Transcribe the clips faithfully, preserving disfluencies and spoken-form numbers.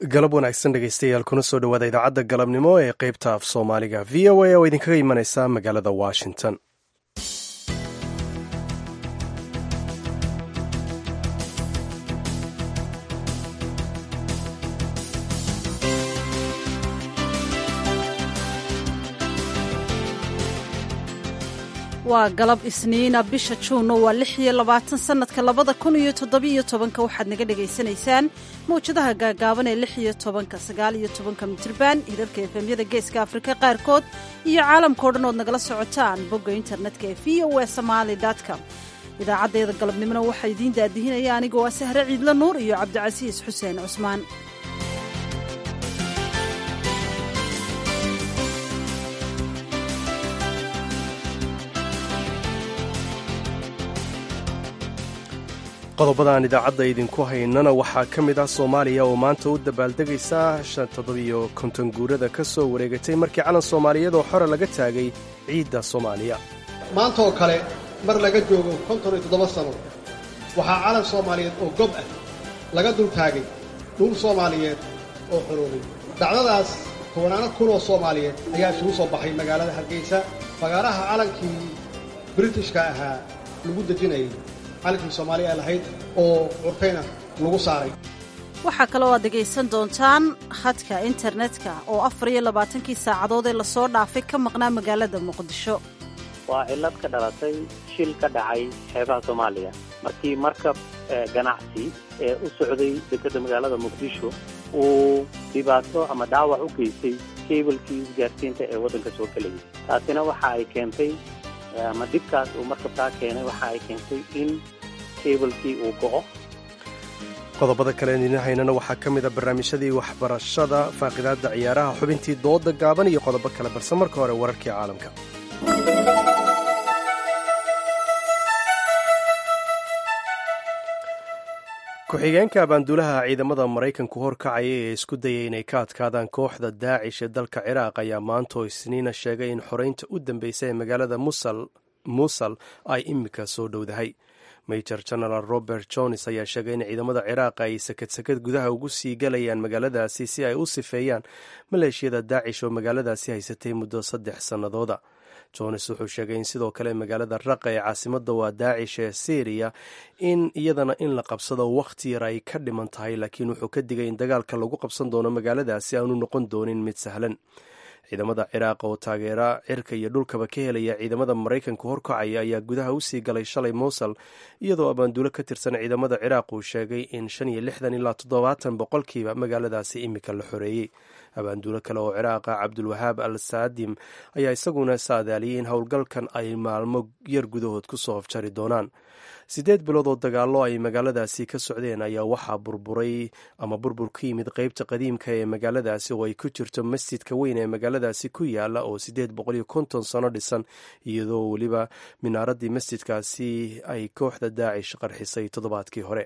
galab wanaagsan dhegeystayaal kuna soo dhawaada idaacadda galabnimo ee qeybta af soomaaliga v o a oo idinkaga imaneysa magaalada washington. waa galab isniina bisha juunno waa lix iyo labaatan sannadka labada kun iyo toddobiyo tobanka waxaad naga dhegaysanaysaan mawjadaha gaagaaban ee lix iyo tobanka sagaal iyo tobanka mitirban hirarka efemyada geeska afrika qaarkood iyo caalamkao dhan ood nagala socotaan bogga internetka ee v o a somaali com idaacaddeeda galabnimona waxaa idiin daadihinaya anigoo ah sahre ciidla nuur iyo cabdicasiis xuseen cusmaan. qodobada aan idaacadda idinku haynana waxaa ka mid ah soomaaliya oo maanta u dabaaldegaysa shan toddobiyo konton guurada ka soo wareegatay markii calan soomaaliyeed oo xore laga taagay ciidda soomaaliya. maanta oo kale mar laga joogo konton iyo toddoba sano waxaa calan soomaaliyeed oo gob ah laga dul taagay dhul soomaaliyeed oo xoroobay. dhacdadaas tobanaano kun oo soomaaliyeed ayaa isugu soo baxay magaalada hargeysa fagaaraha calankii britishka ahaa lagu dejinayay calankii soomaaliya lahayd oo curtayna lagu saaray. waxaa kaloo aad dhegaysan doontaan khadka internetka oo afar iyo labaatankii saacadood ee lasoo dhaafay ka maqnaa magaalada muqdisho. waa cillad ka dhalatay shil ka dhacay xeebaha soomaaliya markii markab ganacsi ee u socday dekedda magaalada muqdisho uu dhibaato ama dhaawac u geystay keebalkii isgaarsiinta ee waddanka soo gelayay. taasina waxa ay keentay ama dhibkaas uu markabkaa keenay waxa ay keentay in keebalkii uu go'o. qodobada kale idin haynana waxaa ka mid a barnaamijyadii waxbarashada, faaqidaadda ciyaaraha, xubintii dooda gaaban iyo qodobo kale, balse marka hore wararkii caalamka. ku-xigeenka abaanduulaha ciidamada maraykanku horkacaya ee isku dayay inay ka adkaadaan kooxda daacish ee dalka ciraaq ayaa maanta oo isniina sheegay in xoreynta u dambeysay ee magaalada muusal ay imika soo dhowdahay. major general robert jones ayaa sheegay in ciidamada ciraaq ay sakad-sakad gudaha ugu sii galayaan magaaladaasi si ay u sifeeyaan maleeshiyada daacish oo magaaladaasi haysatay muddo saddex sannadooda. jones wuxuu sheegay in sidoo kale magaalada raqa ee caasimadda waa daacish ee syriya in iyadana in la qabsado wakhti yar ay ka dhiman tahay, laakiin wuxuu ka digay in dagaalka lagu qabsan doono magaaladaasi aanu noqon doonin mid sahlan. ciidamada ciraaq oo taageera cirka iyo dhulkaba ka helaya ciidamada maraykanka horkacaya ayaa gudaha usii galay shalay mowsal, iyadoo abaanduulo ka tirsan ciidamada ciraaq uu sheegay in shan iyo lixdan ilaa toddobaatan boqolkiiba magaaladaasi imika la xoreeyey. abaanduulo kale oo ciraaqa cabdulwahaab al saadim ayaa isaguna saadaaliyey in howlgalkan ay maalmo yar gudahood ku soo afjari doonaan. siddeed bilood oo dagaallo ay magaaladaasi ka socdeen ayaa waxaa burburay ama burbur ka yimid qeybta qadiimka ee magaaladaasi oo ay ku jirto masjidka weyn ee magaaladaasi ku yaala oo siddeed boqol iyo konton sano dhisan, iyadoo weliba minaaradii masjidkaasi ay kooxda daacish qarxisay toddobaadkii hore.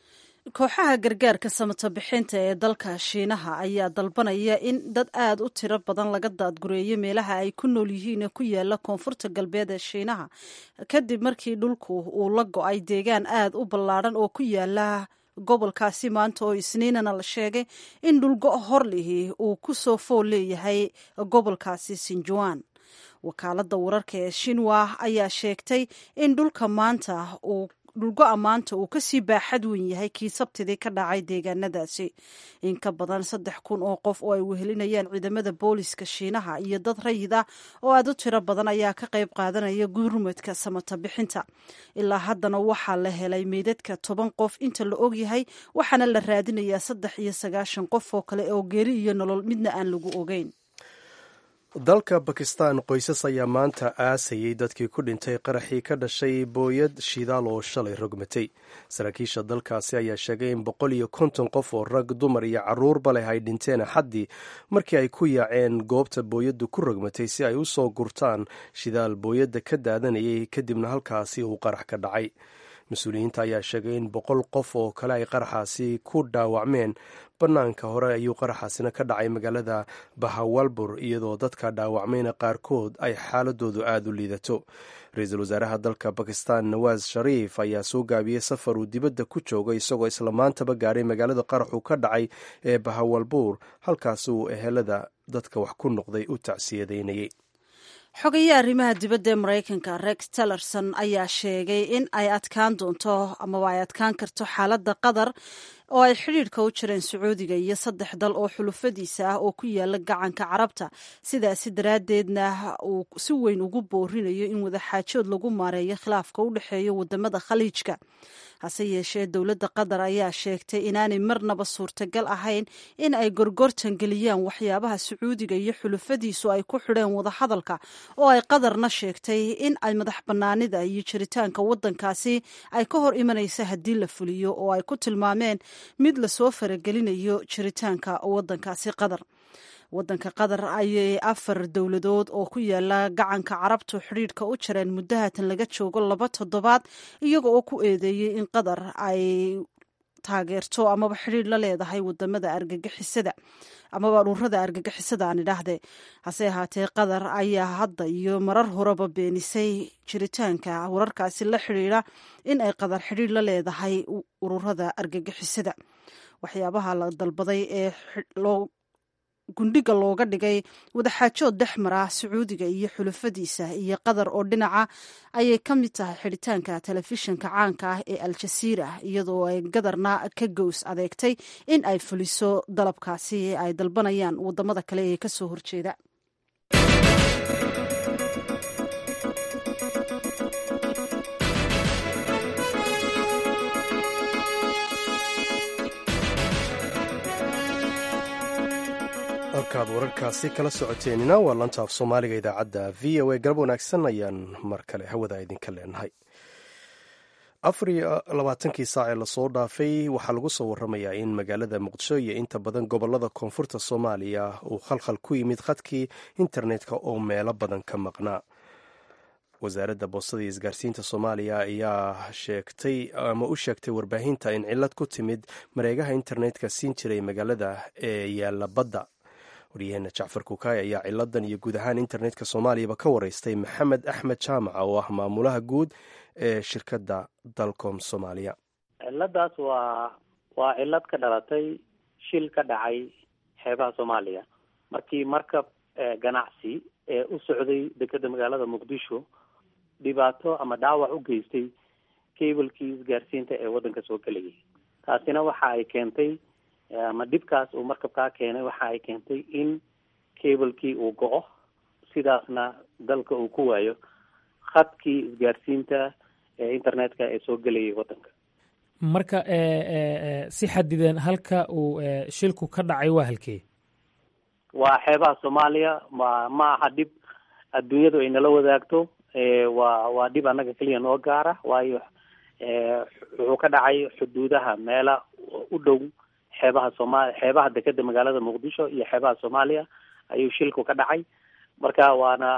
kooxaha gargaarka samata bixinta ee dalka shiinaha ayaa dalbanaya in dad aad u tiro badan laga daadgureeyo meelaha ay ku nool yihiin ee ku yaala koonfurta galbeed ee shiinaha kadib markii dhulku uu la go-ay deegaan aad u ballaadhan oo ku yaala gobolkaasi maanta oo isniinana la sheegay in dhulgo hor lihi uu ku soo fool leeyahay gobolkaasi sinjuan. wakaaladda wararka ee shinwa ayaa sheegtay in dhulka maanta uu dhulgo-a maanta uu kasii baaxad weyn yahay kii sabtidii ka dhacay deegaanadaasi. in ka badan saddex kun oo qof oo ay wehelinayaan ciidamada booliska shiinaha iyo dad rayid ah oo aad u tiro badan ayaa ka qayb qaadanaya gurmadka samata bixinta. ilaa haddana waxaa la helay meydadka toban qof inta la ogyahay, waxaana la raadinayaa saddex iyo sagaashan qof oo kale oo geeri iyo nolol midna aan lagu ogeyn. dalka bakistan qoysas ayaa maanta aasayay dadkii ku dhintay qaraxii ka dhashay booyad shidaal oo shalay rogmatay. saraakiisha dalkaasi ayaa sheegay in boqol iyo konton qof oo rag, dumar iyo caruurba leh ay dhinteen axaddii markii ay ku yaaceen goobta booyaddu ku rogmatay si ay u soo gurtaan shidaal booyadda ka daadanayay, kadibna halkaasi uu qarax ka dhacay. mas-uuliyiinta ayaa sheegay in boqol qof oo kale ay qaraxaasi ku dhaawacmeen. bannaanka hore ayuu qaraxaasina ka dhacay magaalada bahawalbur iyadoo dadka dhaawacmayna qaarkood ay xaaladoodu aada u liidato. ra-iisul wasaaraha dalka bakistan nawaas shariif ayaa soo gaabiyey safar uu dibadda ku jooga isagoo isla maantaba gaaray magaalada qaraxu ka dhacay ee bahawalbur halkaas uu ehelada dadka wax ku noqday u tacsiyadaynayay. xogayaha arrimaha dibadda ee maraykanka rex tillerson ayaa sheegay in ay adkaan doonto amaba ay adkaan karto xaaladda qatar oo ay xidhiidhka u jireen sacuudiga iyo saddex dal oo xulufadiisa ah oo ku yaala gacanka carabta, sidaasi daraaddeedna uu si weyn ugu boorinayo in wadaxaajood lagu maareeyo khilaafka u dhexeeya wadamada khaliijka. hase yeeshee dowladda qatar ayaa sheegtay inaanay marnaba suurtagal ahayn in ay gorgortan geliyaan waxyaabaha sacuudiga iyo xulufadiisu ay ku xidheen wadahadalka, oo ay qatarna sheegtay in ay madax bannaanida iyo jiritaanka waddankaasi ay ka hor imanaysa haddii la fuliyo, oo ay ku tilmaameen mid lasoo faragelinayo jiritaanka waddankaasi qatar. waddanka qatar ayay afar dowladood oo ku yaala gacanka carabtu xidhiidhka u jareen muddahatan laga joogo laba toddobaad, iyaga oo ku eedeeyey in qatar ay taageerto amaba xidhiidh la leedahay wadamada argagixisada amaba dhurrada argagixisada aan idhaahdee. hase ahaatee qatar ayaa hadda iyo marar horeba beenisay jiritaanka wararkaasi la xidhiidha in ay qatar xidhiidh la leedahay ururada argagixisada. waxyaabaha la dalbaday ee loo gundhiga looga dhigay wadaxaajood dhex mara sacuudiga iyo xulufadiisa iyo qatar oo dhinaca ayay ka mid tahay xidhitaanka telefishinka caanka ah ee al-jasiira, iyadoo ay qatarna ka gows adeegtay in ay fuliso dalabkaasi ay dalbanayaan wadamada kale ee kasoo horjeeda. halkaad wararkaasi kala socoteenina waa lanta af soomaaliga idaacadda v o a. garab wanaagsan ayaan mar kale hawada idinka leenahay. afar iyo labaatankii saac ee lasoo dhaafay waxaa lagu soo waramayaa in magaalada muqdisho iyo inta badan gobolada koonfurta soomaaliya uu khalkhal ku yimid khadkii internetka oo meelo badan ka maqnaa. wasaaradda boostada iyo isgaarsiinta soomaaliya ayaa sheegtay ama u sheegtay warbaahinta in cillad ku timid mareegaha internetka siin jiray magaalada ee yaalla badda. waryaheena jacfar kukaay ayaa ciladan iyo guud ahaan internetka soomaaliyaba ka wareystay maxamed axmed jaamaca oo ah maamulaha guud ee shirkadda dalcom soomaaliya. ciladaas waa waa cilad ka dhalatay shil ka dhacay xeebaha soomaaliya markii markab ganacsi ee u socday dekedda magaalada muqdisho dhibaato ama dhaawac u geystay cablekii isgaarsiinta ee waddanka soo gelayay. taasina waxa ay keentay ama dhibkaas uu markabkaa keenay waxa ay keentay in cablekii uu go-o, sidaasna dalka uu ku waayo khadkii isgaarsiinta ee internetka ee soo gelayay waddanka. marka si xadidan halka uu shilku ka dhacay waa halkee? waa xeebaha soomaaliya. ma ma aha dhib adduunyadu ay nala wadaagto. waa waa dhib annaga keliya noo gaara, waayo wuxuu ka dhacay xuduudaha meela u dhow xeebaha sooma xeebaha dekedda magaalada muqdisho iyo xeebaha soomaaliya ayuu shilku ka dhacay. marka waana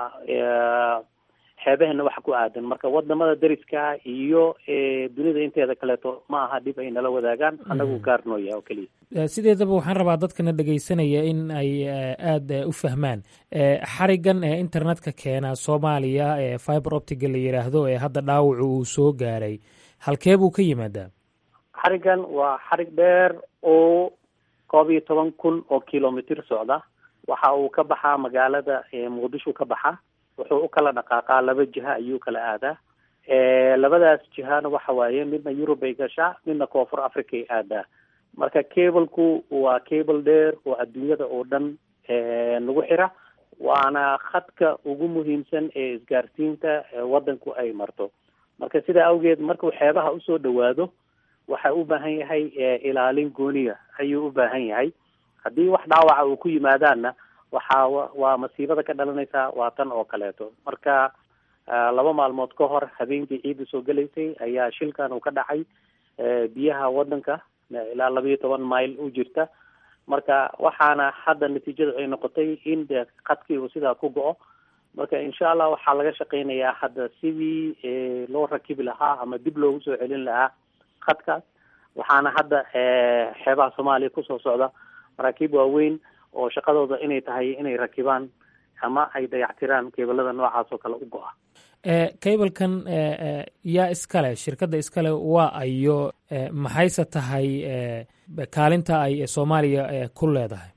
xeebahena waxa ku aadan marka wadamada dariska iyo dunida inteeda kaleeto ma aha dhib ay nala wadaagaan, anagu gaar noo yahay oo keliya. sideedaba waxaan rabaa dadkana dhegaysanaya in ay aada u fahmaan xarigan ee internetka keena soomaaliya ee fiber optiga la yidhaahdo ee hadda dhaawacu uu soo gaaray, halkee buu ka yimaadaa? xarigan waa xarig dheer oo koob iyo toban kun oo kilomitr socda. waxa uu ka baxaa magaalada muqdisho ka baxa, wuxuu u kala dhaqaaqaa laba jiha ayuu kala aadaa. labadaas jihana waxa waaye midna Europe ay gashaa, midna koonfur Africa ay aadaa. marka cableku waa cable dheer oo adduunyada oo dhan lagu xira, waana khadka ugu muhiimsan ee isgaarsiinta waddanku ay marto. marka sidaa awgeed markuu xeebaha usoo dhawaado waxa u baahan yahay ilaalin gooniya ayuu u baahan yahay. haddii wax dhaawaca uu ku yimaadaanna waxaa waa masiibada ka dhalanaysaa waa tan oo kaleeto. marka laba maalmood ka hor habeenkii ciidda soo gelaysay ayaa shilkan uu ka dhacay biyaha waddanka ilaa laba iyo toban mayl u jirta. marka waxaana hadda natiijada ay noqotay in de khadkii uu sidaa ku go-o. marka insha allah waxaa laga shaqeynayaa hadda sidii loo rakibi lahaa ama dib loogu soo celin lahaa khadkaas. waxaana hadda xeebaha soomaaliya kusoo socda maraakiib waaweyn oo shaqadooda inay tahay inay rakibaan ama ay dayactiraan keebalada noocaas oo kale u go-a. cablekan yaa iskale, shirkadda iskale waa ayo, maxayse tahay kaalinta ay soomaaliya ku leedahay?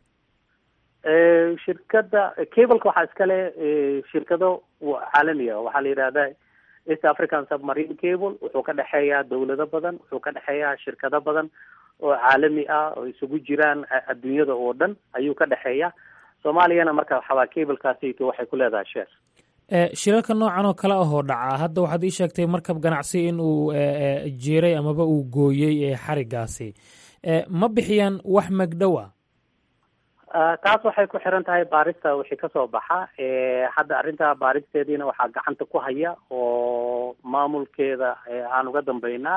shirkadda cableka waxaa iskale shirkado caalamiya, waxaa la yidhahda East African Submarine Cable. wuxuu ka dhexeeyaa dawlado badan, wuxuu ka dhexeeyaa shirkado badan oo caalami ah oo isugu jiraan adduunyada oo dhan ayuu ka dhexeeya. soomaaliyana marka waxaa cablekaasito waxay ku leedahay sheer. shirarka noocan oo kale ahoo dhaca, hadda waxaad ii sheegtay markab ganacsi in uu jiiray amaba uu gooyey xarigaasi, ma bixiyaan wax magdhowa? taas waxay ku xiran tahay baarista wixii kasoo baxa. hadda arrinta baaristeediina waxaa gacanta ku haya oo maamulkeeda aan uga dambeynaa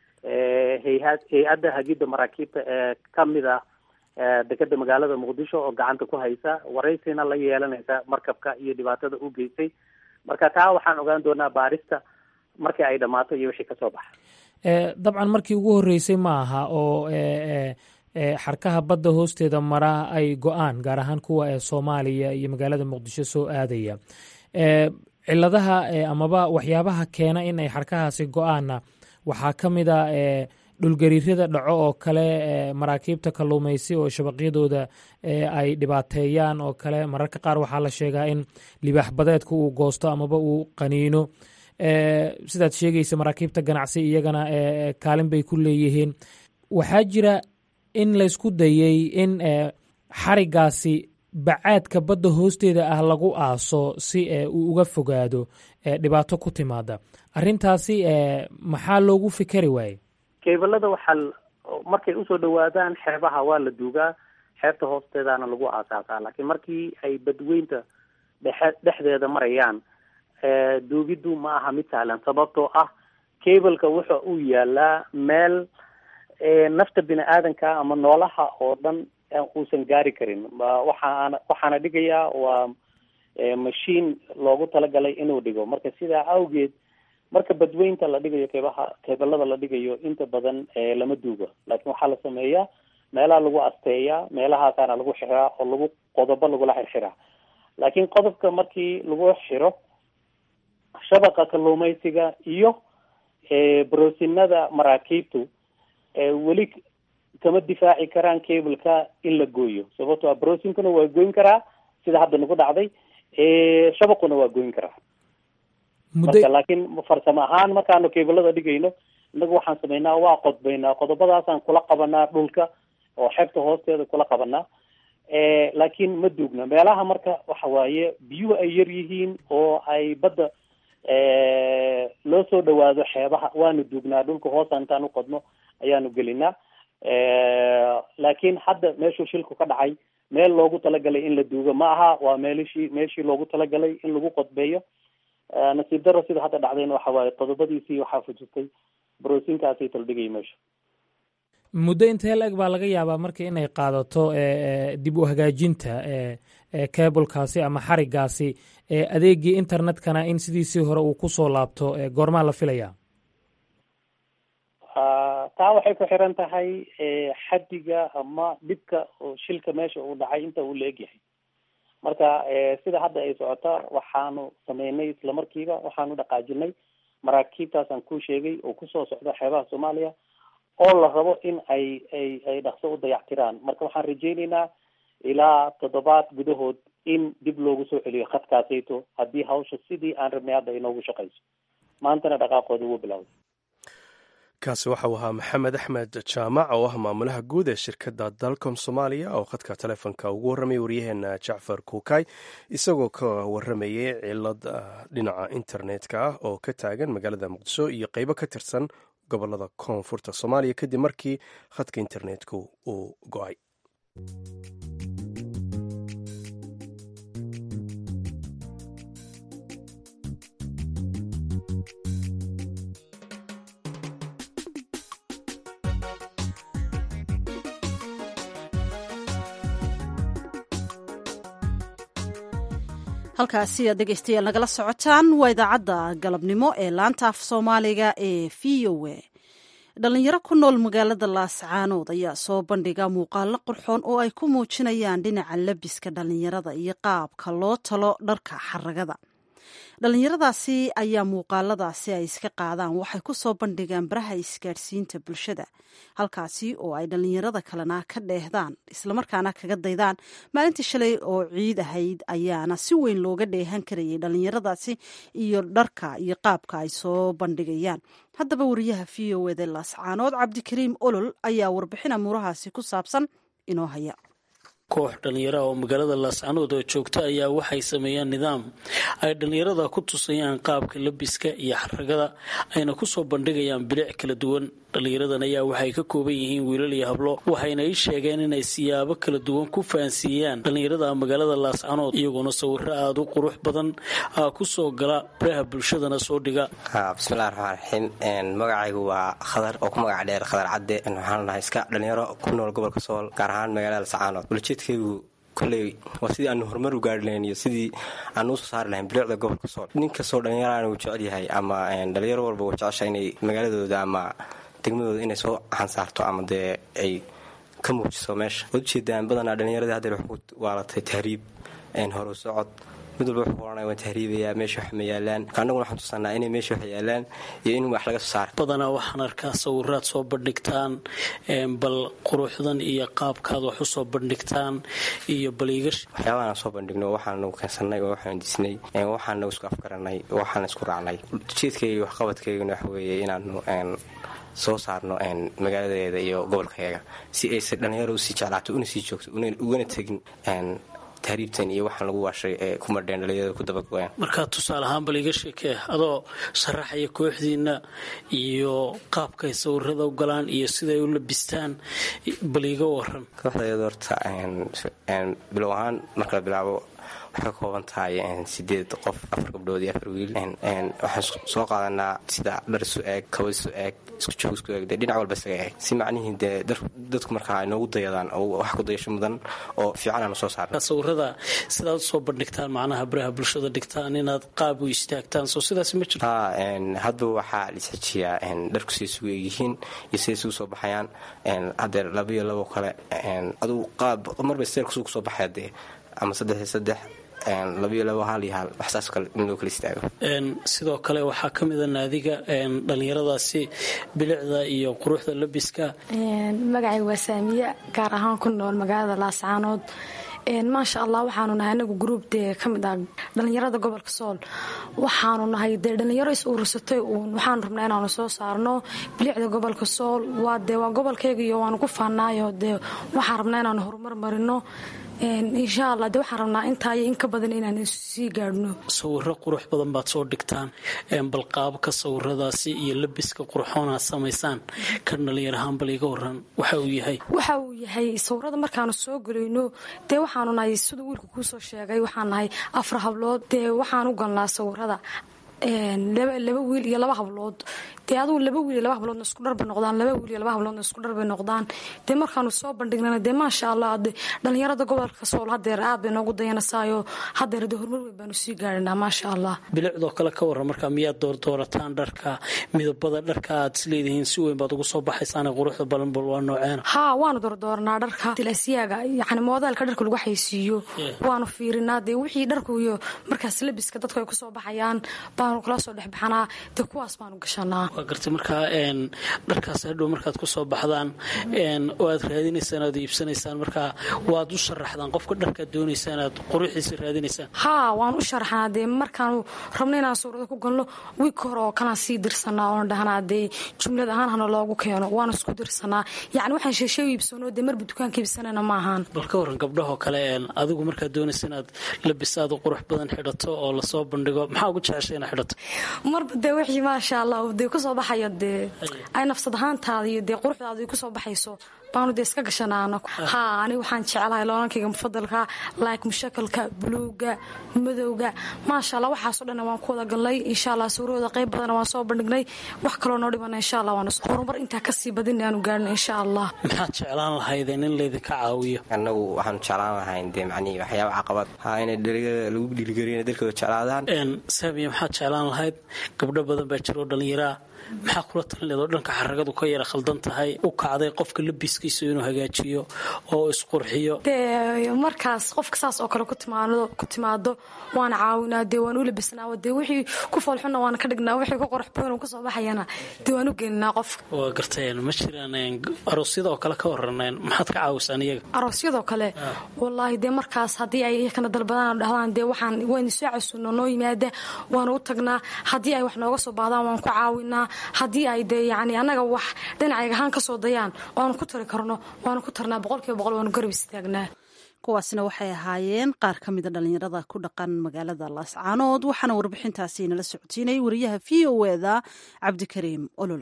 hay-ad hay-adda hagidda maraakiibta ee kamid ah dekeda magaalada muqdisho oo gacanta ku haysa, waraysina la yeelanaysa markabka iyo dhibaatada u geystay. marka taa waxaan ogaan doonaa baarista markii ay dhammaato iyo wixii kasoo baxa. dabcan markii ugu horreysay ma aha oo xarkaha badda hoosteeda mara ay go-aan, gaar ahaan kuwa ee soomaaliya iyo magaalada muqdisho soo aadaya. ciladaha amaba waxyaabaha keena in ay xarkahaasi go-aanna waxaa ka mid a dhulgariirada dhaco oo kale, maraakiibta kalluumaysi oo shabaqyadooda ay dhibaateeyaan oo kale. mararka qaar waxaa la sheegaa in libaax badeedka uu goosto amaba uu qaniino. sidaad sheegaysa maraakiibta ganacsi iyagana kaalin bay ku leeyihiin. waxaa jira in laysku dayey in xarigaasi bacaadka badda hoosteeda ah lagu aaso si uu uga fogaado dhibaato ku timaada. arrintaasi maxaa loogu fikeri waaye? keebalada waxaa markay usoo dhawaadaan xeebaha waa la duugaa, xeebta hoosteedana lagu aasaasaa. laakiin markii ay badweynta dhexe dhexdeeda marayaan, duugiddu ma aha mid sahlan, sababtoo ah cableka wuxa uu yaalaa meel nafta bini aadanka ama noolaha oo dhan uusan gaari karin. waxaana waxaana dhigayaa waa mashiin loogu talagalay inuu dhigo. marka sidaa awgeed marka badweynta la dhigayo keebaha keebalada la dhigayo inta badan lama duugo, laakiin waxaa la sameeyaa meelaha lagu asteeyaa, meelahaasaana lagu xiraa oo lagu qodobo lagula xirxiraa. laakiin qodobka markii lagu xiro shabaqa kalluumaysiga iyo broosinada maraakiibtu weli kama difaaci karaan cableka in la gooyo, sababto a brosinkuna waa goyn karaa sida hadda nagu dhacday, shabaquna waa goyn karaa. marka laakiin farsamo ahaan markaanu cablada dhigayno inagu waxaan sameynaa waa qodbaynaa, qodobadaasaan kula qabanaa dhulka oo xeebta hoosteeda kula qabanaa. laakiin ma duugna meelaha marka waxa waaye biyuhu ay yar yihiin oo ay badda loo soo dhawaado xeebaha, waanu duugnaa. dhulka hoosa intaan uqodno ayaanu gelinaa. laakiin hadda meeshuu shilku ka dhacay meel loogu talagalay in la duugo ma aha, waa meelishii meeshii loogu talagalay in lagu qodbeeyo. nasiib daro sida hadda dhacdayna waxa waaye qodobadiisii waxaa fujistay broosinkaasi taldhigay meesha. muddo intee la-eg baa laga yaabaa marka inay qaadato dib u hagaajinta cablekaasi ama xarigaasi, adeegii internetkana in sidiisii hore uu kusoo laabto, goormaa la filayaa? taa waxay ku xiran tahay xaddiga ama dhibka oo shilka meesha uu dhacay inta uu la egyahay. marka sida hadda ay socota waxaanu sameynay islamarkiiba waxaanu dhaqaajinay maraakiibtaasaan kuu sheegay oo kusoo socda xeebaha soomaaliya oo la rabo in ay ay ay dhaqso u dayactiraan. marka waxaan rajaynaynaa ilaa toddobaad gudahood in dib loogu soo celiyo khadkaasayto haddii hawsha sidii aan rabnay hadda inoogu shaqayso. maantana dhaqaaqooda wuu bilowday. kaasi waxa uu ahaa maxamed axmed jaamac oo ah maamulaha guud ee shirkadda dalcom soomaaliya oo khadka telefonka ugu warramayay waryaheena jacfar kuukay, isagoo ka warramayay cilad dhinaca internetka ah oo ka taagan magaalada muqdisho iyo qeybo ka tirsan gobolada koonfurta soomaaliya kadib markii khadka internetku uu go-ay. halkaasi aad dhegaystayaal nagala socotaan waa idaacadda galabnimo ee laanta af soomaaliga ee v o a dhalinyaro ku nool magaalada laascaanood ayaa soo bandhiga muuqaalo qurxoon oo ay ku muujinayaan dhinaca labiska dhalinyarada iyo qaabka loo talo dharka xaragada. dhalinyaradaasi ayaa muuqaaladaasi ay iska qaadaan waxay ku soo bandhigaan baraha isgaadhsiinta bulshada, halkaasi oo ay dhalinyarada kalena ka dheehdaan islamarkaana kaga daydaan. maalintii shalay oo ciid ahayd ayaana si weyn looga dheehan karayay dhalinyaradaasi iyo dharka iyo qaabka ay soo bandhigayaan. haddaba wariyaha v o eda laascaanood cabdikariim olol ayaa warbixin amuurahaasi ku saabsan inoo haya. koox dhalinyara oo magaalada laascaanood oo joogta ayaa waxay sameeyaan nidaam ay dhalinyarada ku tusayaan qaabka labiska iyo xaragada ayna kusoo bandhigayaan bilic kala duwan. dhalinyaradan ayaa waxay ka kooban yihiin wiilal iyo hablo, waxayna ii sheegeen inay siyaabo kala duwan ku fahansiiyaan dhalinyarada magaalada laascaanood, iyagoona sawiro aada u qurux badan kusoo gala baraha bulshadana soo dhiga. bismillahi raxmaan raxiim. magacaygu waa khadar oo ku magac dheer khadar cadde. waxaan nahay iska dhalinyaro ku nool gobolka sool, gaar ahaan magaalada laascaanood. ujeedkaygu koley waa sidii aanu horumar u gaari lahayn iyo sidii aanu usoo saari lahayn bilicda gobolka sool. nin kastoo dhalinyarana uu jecel yahay ama dhalinyaro walba uu jecesha inay magaaladooda ama degmadooda inay soo xansaarto ama dee ay ka muujiso meesha. waad ujeedaan badanaa dhallinyaradii haddeer wax ku waalatay tahriib, horu socod, mid walba wuxuu oranaya waan tahriibayaa, meesha wax ma yaalaan. marka annaguna waxaan tusanaa inay meesha wax yaalaan iyo in wax laga soo saara. badanaa waxaan arkaa sawiraad soo bandhigtaan, bal quruxdan iyo qaabkaad wax u soo bandhigtaan iyo baliigash. waxyaabahan aan soo bandhigno waxaan nagu keensanay oo waxaan disnay, waxaan nagu isku afgaranay, waxaan isku raacnay. ujeedkayga waxqabadkayguna waxa weeye inaanu soo saarno magaaladeeda iyo gobolkayaga si aysa dhalinyaro usii jeclaato una sii joogto ugana tegin tahriibtan iyo waxaan lagu waashay ee ku madheen dhalinyarada ku dabagoyaan. markaa tusaale ahaan bal iga sheekee adoo sharaxaya kooxdiina iyo qaabkay sawirada u galaan iyo siday u labistaan, bal iga waran. kooxdayada horta bilow ahaan marka la bilaabo waxay ka kooban tahay sideed qof, afar gabdhood iyo afar wiil. waxaan soo qaadanaa sida dhar isu eeg, kaba isu eeg, isku joog isku eeg, dee dhinac walba isaga eeg si macnihii dee dadku markaa ay noogu dayadaan oo wax ku dayasho mudan oo fiican aanu soo saarna. sawirada sidaad usoo bandhigtaan macnaha baraha bulshada dhigtaan inaad qaab u istaagtaan, soo sidaas ma jirto? ha hadba waxaa lisxejiyaa dharku siday isugu eegyihiin iyo siday isugu soo baxayaan. haddeer laba iyo labo kale aduu qaab marba steer kusuu kusoo baxaya dee ama saddex iyo saddex labiyo labo hal iyo hal waxsaas kale in loo kala istaago. sidoo kale waxaa ka mida naadiga dhalinyaradaasi bilicda iyo quruxda labiska. magacayga waa saamiye, gaar ahaan ku nool magaalada laascaanood. maasha allah waxaanu nahay anagu gruub dee ka mid ah dhalinyarada gobolka sool. waxaanu nahay dee dhalinyaro is urursatay uun waxaanu rabnaa inaanu soo saarno bilicda gobolka sool. waa dee waa gobolkayga iyo waanu ku faannaayo dee waxaan rabnaa inaanu horumar marino insha allah. dee waxaan rabnaa intaa iyo in ka badan inaan sii gaadhno. sawiro qurux badan baad soo dhigtaan, bal qaabka sawiradaasi iyo labiska qurxoonaad samaysaan kan dhalinyarahaan bal iga waran waxa uu yahay. waxa uu yahay sawirada markaanu soo gelayno dee waxaanu nahay siduu wiilku kuu soo sheegay, waxaan nahay afar hablood. dee waxaan u galnaa sawirada laba wiil iyo laba hablood. dee adugu laba wiil iyo laba habloodna isku dharbay noqdaan, laba wiil iyo laba habloodna isku dharbay noqdaan. dee markaanu soo bandhignana dee maasha allah dhalinyarada gobolka sool hadeer aad bay noogu dayanasaayo hadeer dee horumar weyn baanu sii gaadhinaa maasha allah. bilicdoo kale ka warran markaa miyaad doordoorataan dharka, midabada dharka aad isleedihiin si weyn baad ugu soo baxaysaan quruxda balanbal waa nooceena? haa waanu doordooranaa dharka tilaasiyaaga yani moodaalka dharka lagu xaysiiyo waanu fiirinaa. dee wixii dharku iyo markaas labiska dadku ay kusoo baxayaan baanu kala soo dhexbaxanaa, dee kuwaas baanu gashanaa. waa gartay markaa dharkaas hadhow markaad ku soo baxdaan oo aad raadinaysaan aad iibsanaysaan, markaa waad u sharaxdaan qofka dharkaad doonaysaan aad quruxiisa raadinaysaan? haa waan u sharaxnaa. dee markaanu rabno inaan suurada ku galno wiig hore oo kanaan sii dirsanaa oon dhahnaa dee jumlad ahaan hana loogu keeno waanu isku dirsanaa. yacni waxaan sheeshay iibsano dee marba dukaanka iibsanana ma ahaan. bal ka warran gabdhahoo kale adigu markaad doonaysa inaad labis aad u qurux badan xidhato oo lasoo bandhigo maxaa ugu jecesha inaad xidhato marba dee wixii maasha allah dee kusoo baxayo dee ay nafsad ahaantaada iyo dee quruxdaada ay kusoo baxayso baanu dee iska gashanaano haa aniga waxaan jeclahay loolankayga mufadalka like mushakalka buluuga madowga maasha allah waxaasoo dhan waan ku wada galnay insha allah suurooda qayb badan waan soo bandhignay wax kaloo noo dhibana insha allah waan horumar intaa kasii badin aanu gaarno insha allah maxaad jeclaan lahaydeen in laydinka caawiyo annagu waxaanu jeclaan lahayn dee macnihii waxyaaba caqabad haa inay dhalinyarada lagu dhiirigeliyo inay dalkooda jeclaadaan saamiya maxaad jeclaan lahayd gabdho badan baa jiro dhallinyaraa maxaa kula talin leed oo dhanka xaragadu ka yara khaldan tahay u kacday qofka labiskiisa inuu hagaajiyo oo isqurxiyo dee markaas qofka saas oo kale ku timaado ku timaado waana caawinaa dee waan u labisnaa dee wixii ku foolxuna waan ka dhignaa wixii ku qurux badan ka soo baxayana dee waan u gelinaa qofka waa garteen ma jiraan aroosyada oo kale ka waraneen maxaad ka caawisaan iyaga aroosyadoo kale wallaahi dee markaas haddii ay iyakana dalbadaan dhahdaan dee waxaan waynu soo casuuno noo yimaada waanu u tagnaa haddii ay wax nooga soo baadaan waan ku caawinaa haddii ay dee yacni annaga wax dhinacayga ahaan ka soo dayaan waanu ku tari karno waanu ku tarnaa boqolkiiba boqol waanu garab istaagnaa kuwaasina waxay ahaayeen qaar ka mida dhallinyarada ku dhaqan magaalada laascaanood waxaana warbixintaasi nala socodsiinay wariyaha v o eda cabdikariim olol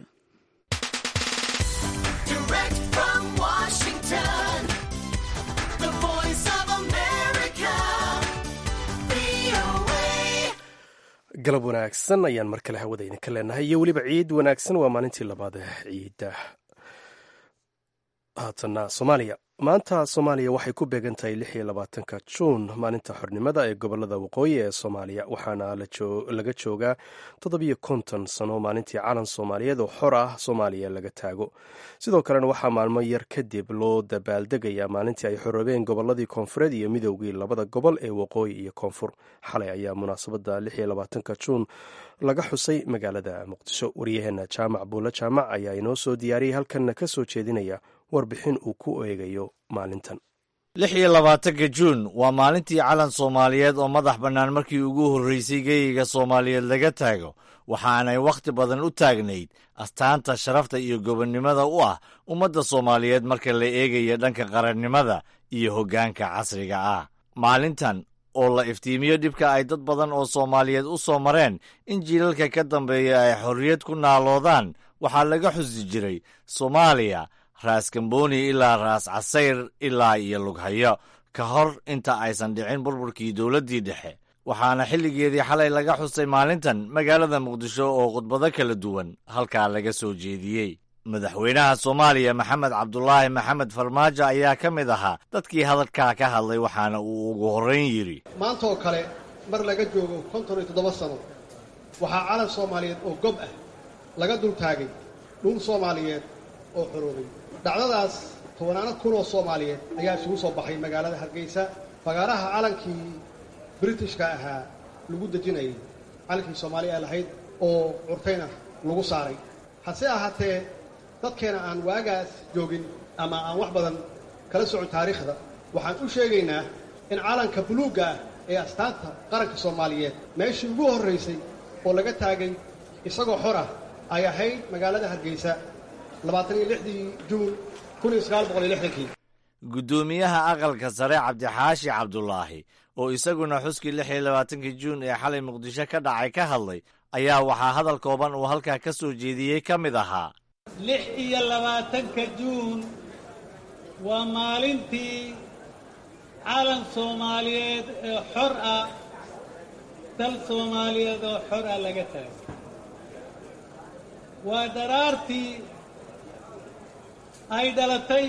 galab wanaagsan ayaan mar kale hawada idinka leenahay iyo weliba ciid wanaagsan waa maalintii labaad ee ciidda haatana soomaaliya maanta soomaaliya waxay ku beegan tahay lix iyo labaatanka juun maalinta xornimada ee gobolada waqooyi ee soomaaliya waxaana laga joogaa toddobiyo konton sano maalintii calan soomaaliyeed oo xor ah soomaaliya laga taago sidoo kalena waxaa maalmo yar kadib loo dabaaldegayaa maalintii ay xoroobeen goboladii koonfureed iyo midoogii labada gobol ee waqooyi iyo koonfur xalay ayaa munaasabada lix iyo labaatanka juun laga xusay magaalada muqdisho waryaheena jaamac buulle jaamac ayaa inoo soo diyaariyey halkanna ka soo jeedinaya warbixin uu ku eegayo maalintan lix iyo labaatanka juun waa maalintii calan soomaaliyeed oo madax bannaan markii ugu horraysay geeyiga soomaaliyeed laga taago waxaanay wakhti badan u taagnayd astaanta sharafta iyo gobonnimada u ah ummadda soomaaliyeed marka la eegayo dhanka qarannimada iyo hoggaanka casriga ah maalintan oo la iftiimiyo dhibka ay dad badan oo soomaaliyeed u soo mareen in jiilalka ka dambeeya ay xorriyad ku naaloodaan waxaa laga xusi jiray soomaaliya raas kambooni ilaa raas casayr ilaa iyo lughayo ka hor inta aysan dhicin burburkii dowladdii dhexe waxaana xilligeedii xalay laga xusay maalintan magaalada muqdisho oo khudbado kala duwan halkaa laga soo jeediyey madaxweynaha soomaaliya maxamed cabdulaahi maxamed farmaajo ayaa ka mid ahaa dadkii hadalkaa ka hadlay waxaana uu ugu horrayn yidhi maanta oo kale mar laga joogo konton iyo toddoba sano waxaa calan soomaaliyeed oo gob ah laga dultaagay dhul soomaaliyeed oo xoroobay dhacdadaas tobanaano kun oo soomaaliyeed ayaa isugu soo baxay magaalada hargeysa fagaaraha calankii britishka ahaa lagu dejinayay calankii soomaaliya lahayd oo curtayna lagu saaray hase ahaatee dadkeena aan waagaas joogin ama aan wax badan kala socon taariikhda waxaan u sheegaynaa in calanka buluugga ah ee astaanta qaranka soomaaliyeed meeshii ugu horraysay oo laga taagay isagoo xor ah ay ahayd magaalada hargeysa labaatan iyo lixdii juun kun iyo sagaal boqol iyo lixdankii guddoomiyaha aqalka sare cabdixaashi cabdulaahi oo isaguna xuskii lix iyo labaatankii juun ee xalay muqdisho ka dhacay ka hadlay ayaa waxaa hadal kooban uu halkaa ka soo jeediyey ka mid ahaa lix iyo labaatanka juun waa maalintii calan soomaaliyeed ee xor ah dal soomaaliyeed oo xor ah laga taagay waa daraartii ay dhalatay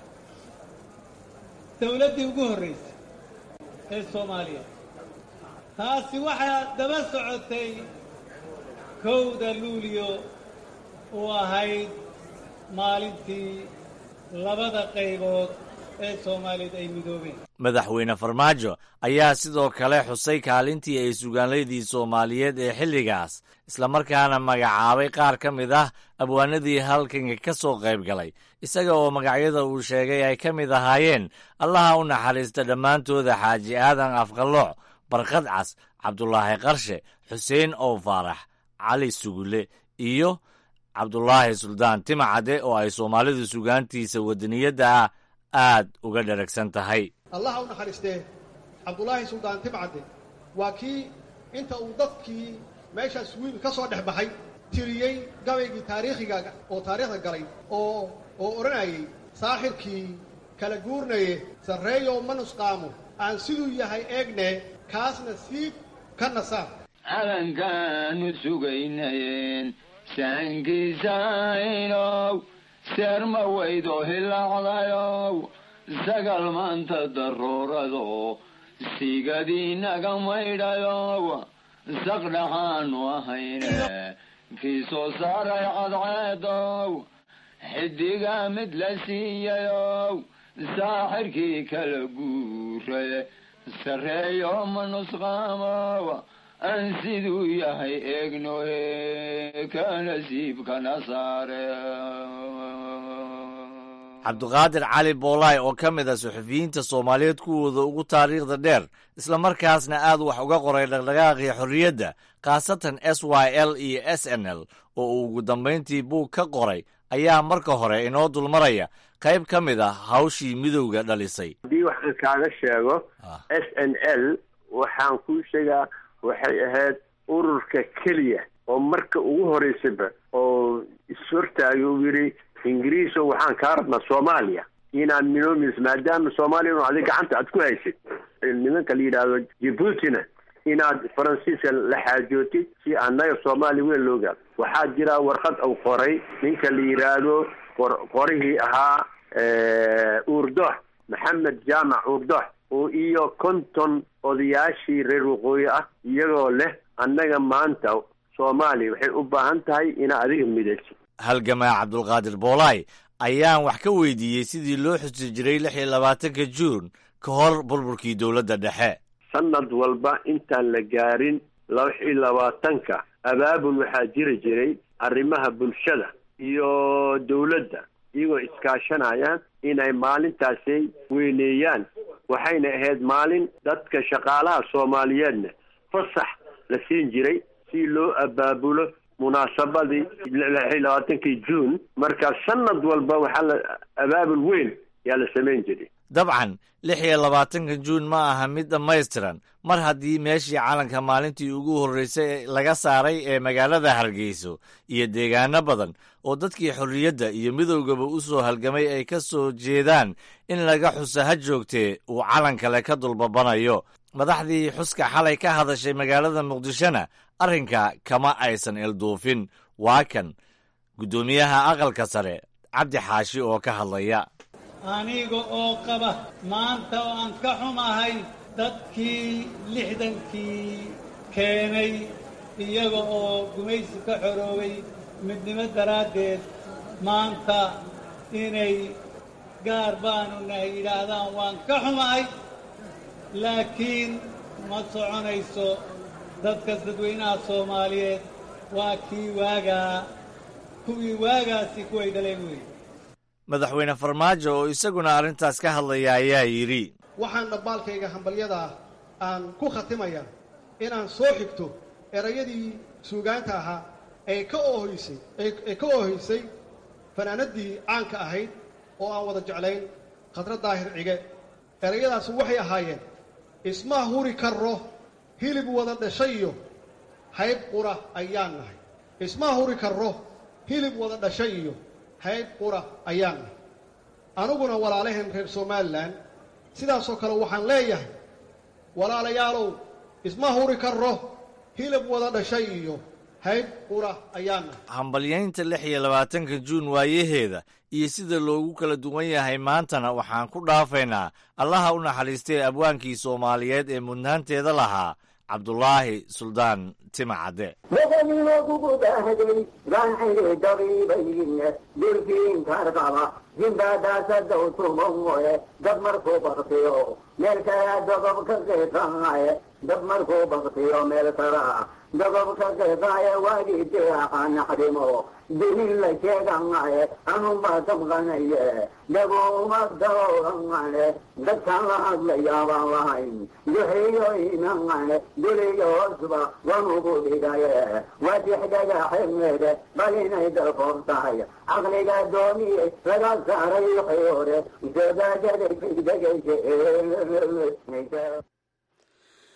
dawladdii ugu horraysay ee soomaaliya taasi waxaa daba socotay kowda luuliyo uu ahayd maalintii labada qaybood ee soomaaliyeed ay midoobeen madaxweyne farmaajo ayaa sidoo kale xusay kaalintii ay sugaanlaydii soomaaliyeed ee xilligaas islamarkaana magacaabay qaar ka mid ah abwaanadii halkanka ka soo qayb galay isaga oo magacyada uu sheegay ay ka mid ahaayeen allaha u naxariista dhammaantooda xaaji aadan afqallooc barkad cas cabdulaahi qarshe xuseen ow faarax cali sugule iyo cabdulaahi suldaan timacade oo ay soomaalidu sugaantiisa wadaniyadda ah aad uga dharagsan tahay allaha u naxariistee cabdulaahi suldaan timcadde waa kii inta uu dadkii meeshaas wiil ka soo dhex baxay tiriyey gabaygii taariikhiga oo taariikhda galay oo oo odhanayay saaxirkii kala guurnaye sarreeyo ma nusqaamo aan siduu yahay eegne kaasna siib ka nasaa calankaanu sugaynayeen saankiisaynow seerma weydo hilaacdayow sagal maanta daruurado sigadiinaga maydhayow saqdhaxaanu ahayne kii soo saaray cadceedow xidiga mid la siiyayow saaxirkii kala guuray sarreeyo ma nusqaamow aan siduu yahay eegnohe ka nasiibkana saare cabdiqaadir cali boolaay oo ka mid ah suxufiyiinta soomaaliyeed kuwooda ugu taariikhda dheer islamarkaasna aad wax uga qoray dhaqdhaqaaqii xorriyadda khaasatan s y l iyo s n l oo uu ugu dambayntii buug ka qoray ayaa marka hore inoo dulmaraya qayb ka mid ah hawshii midowga dhalisay haddii waxaan kaaga sheego s n l waxaan kuu sheegaa waxay ahayd ururka keliya oo marka ugu horeysaba oo ishortaagay uu yidhi ingiriiso waxaan kaa rabnaa soomaaliya inaad minoomis maadaama soomaaliya inu adig gacanta aad ku haysid nimanka la yidhaahdo jibuutina inaad faransiiska la xaajootid si annaga soomaaliya weyn loo gaado waxaa jira warqad uu qoray ninka la yidhaahdo qorihii ahaa uurdox maxamed jaamac uurdox oo iyo konton odayaashii reer waqooyi ah iyagoo leh annaga maanta soomaaliya waxay u baahan tahay inaad adiga midaysid halgamaa cabdulqaadir boolaay ayaan wax ka weydiiyey sidii loo xusi jiray lix iyo labaatanka juun ka hor burburkii dowladda dhexe sanad walba intaan la gaarin lix iyo labaatanka abaabul waxaa jiri jiray arrimaha bulshada iyo dowladda iyagoo iskaashanayaan inay maalintaasi weyneeyaan waxayna ahayd maalin dadka shaqaalaha soomaaliyeedna fasax la siin jiray si loo abaabulo munaasabadii lix iyo labaatankii juun markaa sanad walba waxaa la abaabul weyn yaa la samayn jiray dabcan lix iyo labaatanka juun ma aha mid dhammaystiran mar haddii meeshii calanka maalintii ugu horreysay laga saaray ee magaalada hargeyso iyo deegaano badan oo dadkii xorriyadda iyo midowgaba u soo halgamay ay ka soo jeedaan in laga xusa ha joogtee uu calan kale ka dulbabanayo madaxdii xuska xalay ka hadashay magaalada muqdishona arrinka kama aysan ilduufin waa kan guddoomiyaha aqalka sare cabdi xaashi oo ka hadlaya aniga oo qaba maanta oo aan ka xumahay dadkii lixdankii keenay iyaga oo gumaysi ka xoroobay midnimo daraaddeed maanta inay gaar baanu nahay yidhaahdaan waan ka xumahay laakiin ma soconayso dadkas dadweynaha soomaaliyeed waa kii waagaa kuwii waagaasi kuway dhaleen weeye madaxweyne farmaajo oo isaguna arrintaas ka hadlaya ayaa yidhi waxaan dhabbaalkayga hambalyadaa aan ku khatimayaa inaan soo xigto erayadii suugaanta ahaa ee ka oohaysay ee ka oohaysay fanaanadii caanka ahayd oo aan wada jeclayn khadra daahir cige erayadaasi waxay ahaayeen isma huri karro hilib wada dhashay iyo hayb qura ayaan nahay isma huri karro hilib wada dhashay iyo hayb qura ayaan nahay aniguna walaalaheen reer somalilan sidaasoo kale waxaan leeyahay walaalayaalow isma huri karro hilib wada dhashay iyo hayb qura ayaan nahay hambalyaynta lix iyo labaatanka juun waayaheeda iyo sida loogu kala duwan yahay maantana waxaan ku dhaafaynaa allaha u naxariistay abwaankii soomaaliyeed ee mudnaanteeda lahaa cabdulaahi suldaan timacadde moqodiinogugudahaday gaanxayre dabiibayin durkiinkarqaba jimbaadaasadow tumomoe dab markuu baktiyo meel kala dogob ka qeeqaaye dab markuu baktiyo meel kala dogob ka qeeqaaye waagiiteaqanaxdimo dimin la sheeganaye anunbaa tabqanaye dabuumadawangane dadkaan la hadlayaabaan lahayn duxiyo imangane duliyo hoosba wanugu dhigaye wadixdagaxemeede bal inay dalkoob tahay caqliga doomiye laga saaray wixii hore sodaajada jigdagaysa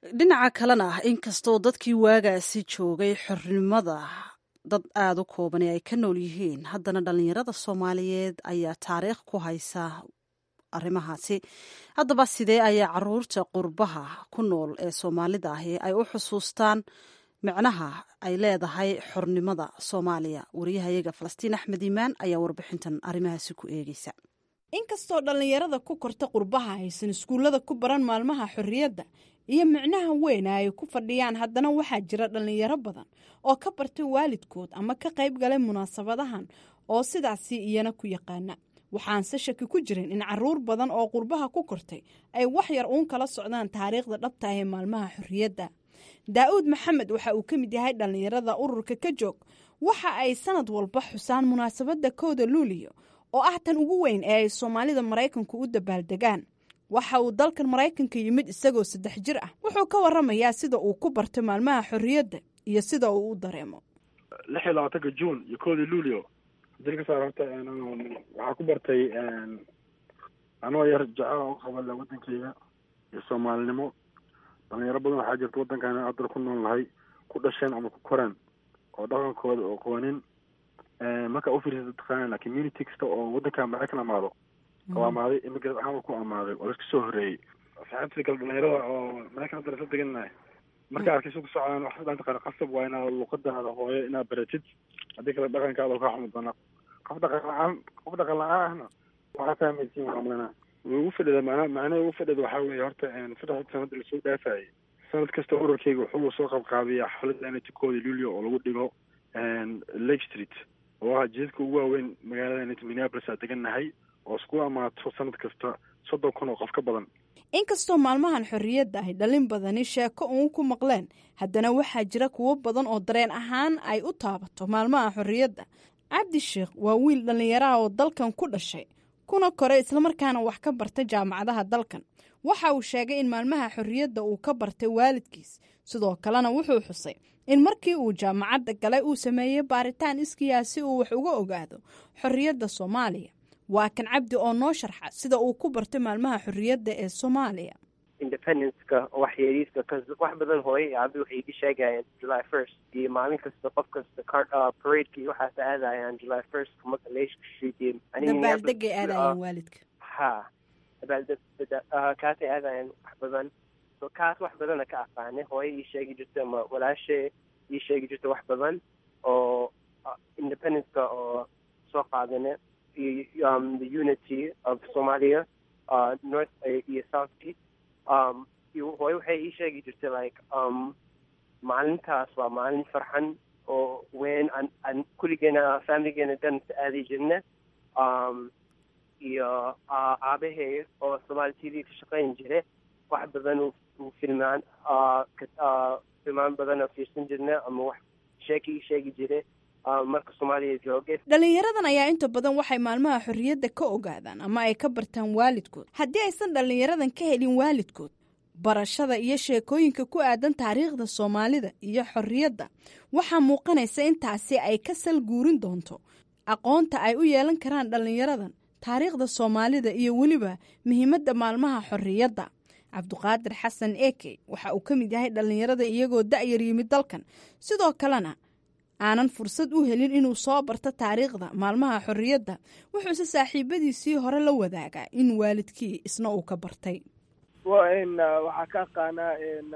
dhinaca kalena inkastoo dadkii waagaasi joogay xornimada dad aada u koobani ay ka nool yihiin, haddana dhallinyarada soomaaliyeed ayaa taariikh ku haysa arrimahaasi. haddaba sidee ayaa caruurta qurbaha ku nool ee soomaalida ahi ay u xusuustaan micnaha ay leedahay xornimada soomaaliya? wariyahayaga falastiin axmed iimaan ayaa warbixintan arrimahaasi ku eegeysa. inkastoo dhallinyarada ku korta qurbaha aysan iskuullada ku baran maalmaha xorriyadda iyo micnaha weyn ay ku fadhiyaan, haddana waxaa jira dhallinyaro badan oo ka bartay waalidkood ama ka qayb galay munaasabadahan oo sidaasi iyana ku yaqaana. waxaanse shaki ku jirin in caruur badan oo qurbaha ku kortay ay wax yar uun kala socdaan taariikhda dhabta ah ee maalmaha xorriyadda. daa'uud maxamed waxa uu ka mid yahay dhallinyarada ururka ka joog. waxa ay sanad walba xusaan munaasabadda kowda luuliyo oo ah tan ugu weyn ee ay soomaalida maraykanku u dabaaldegaan. waxa uu dalkan maraykanka yimid isagoo saddex jir ah. wuxuu ka waramayaa sida uu ku bartay maalmaha xorriyadda iyo sida uu u dareemo. lix iyo labaatanka juun iyo kowda luulio dilka saar horta waxaa ku bartay anoo yar jecel u qabala wadankeyga iyo soomaalinimo. dhalinyaro badan waxaa jirta wadankan adal ku nool nahay ku dhasheen ama ku koreen oo dhaqankooda oo qoonin marka u fiirsata taqaana community kasta oo wadanka maraykan amaado oo amaaday immigrant ahaan ku amaaday oo iska soo horeeyay saxaabtii kale dhalinyarada oo maraykan hadda la deganahay marka arkayso ku socdaan wax dhan taqaan qasab waa inaad luqadaada hooyo inaad baratid haddii kale dhaqankaada ka xumud doona qof dhaqan la-aan qof dhaqan la-aanna waxaa fahmaysiin amlana ugu fadhida macna macnaha ugu fadhida waxaa weeye horta saddex sanad la soo dhaafayay sanad kasta ururkayga wuxuu soo qabqaabiyaa xaflada anatikooda luulio oo lagu dhigo lake street oo ah jidadka ugu waaweyn magaalada minneapolis aan degannahay oo isku amaato sanad kasta soddon kun oo qof ka badan. inkastoo maalmahan xorriyadda ay dhalin badani sheeko uun ku maqleen, haddana waxaa jira kuwo badan oo dareen ahaan ay u taabato maalmaha xorriyadda. cabdi sheekh waa wiil dhallinyaraha oo dalkan ku dhashay kuna koray islamarkaana wax ka bartay jaamacadaha dalkan. waxa uu sheegay in maalmaha xorriyadda uu ka bartay waalidkiis, sidoo kalena wuxuu xusay in markii uu jaamacadda galay uu sameeyey baaritaan iskiyaa si uu wax uga ogaado xorriyadda soomaaliya. waa kan cabdi oo noo sharxa sida uu ku bartay maalmaha xorriyadda ee soomaaliya. independenceka waxyeeliska wax badan hooye iyo abi waxay iga sheegayeen july first iyo maalin kasta qof kasta paradeka iyo waxaas aadayaan july first marka leeshka street dabaaldegay aadayeen waalidka. ha dabaaldeg kaasay aadayeen wax badan so kaas wax badana ka aqaanay. hooye ii sheegi jirta ama walaashe ii sheegi jirta wax badan oo independenceka oo soo qaadane um, the unity of Somalia, uh, North iyo South East. Um, hooyo waxay ii sheegi jirtay like um, maalintaas waa maalin farxan oo weyn aan kulligeena familigeena dhan aadi jirna. Um, iyo aabahay oo Somali T V ka shaqayn jire wax badan uu filmaan filmaan badan oo fiirsan jirna ama wax sheeki ii sheegi jire marka Soomaaliya joogay. dhalinyaradan ayaa inta badan waxay maalmaha xorriyadda ka ogaadaan ama ay ka bartaan waalidkood. haddii aysan dhalinyaradan ka helin waalidkood barashada iyo sheekooyinka ku aadan taariikhda soomaalida iyo xorriyadda, waxaa muuqanaysa intaasi ay ka sal guurin doonto aqoonta ay u yeelan karaan dhalinyaradan taariikhda soomaalida iyo weliba muhiimadda maalmaha xorriyadda. cabdiqaadir xasan eke waxa uu ka mid yahay dhalinyarada iyagoo da'yar yimid dalkan, sidoo kalena aanan fursad u helin inuu soo barto taariikhda maalmaha xorriyadda. wuxuuse saaxiibadiisii hore la wadaagaa in waalidkii isna uu ka bartay. waxaa ka aqaanaa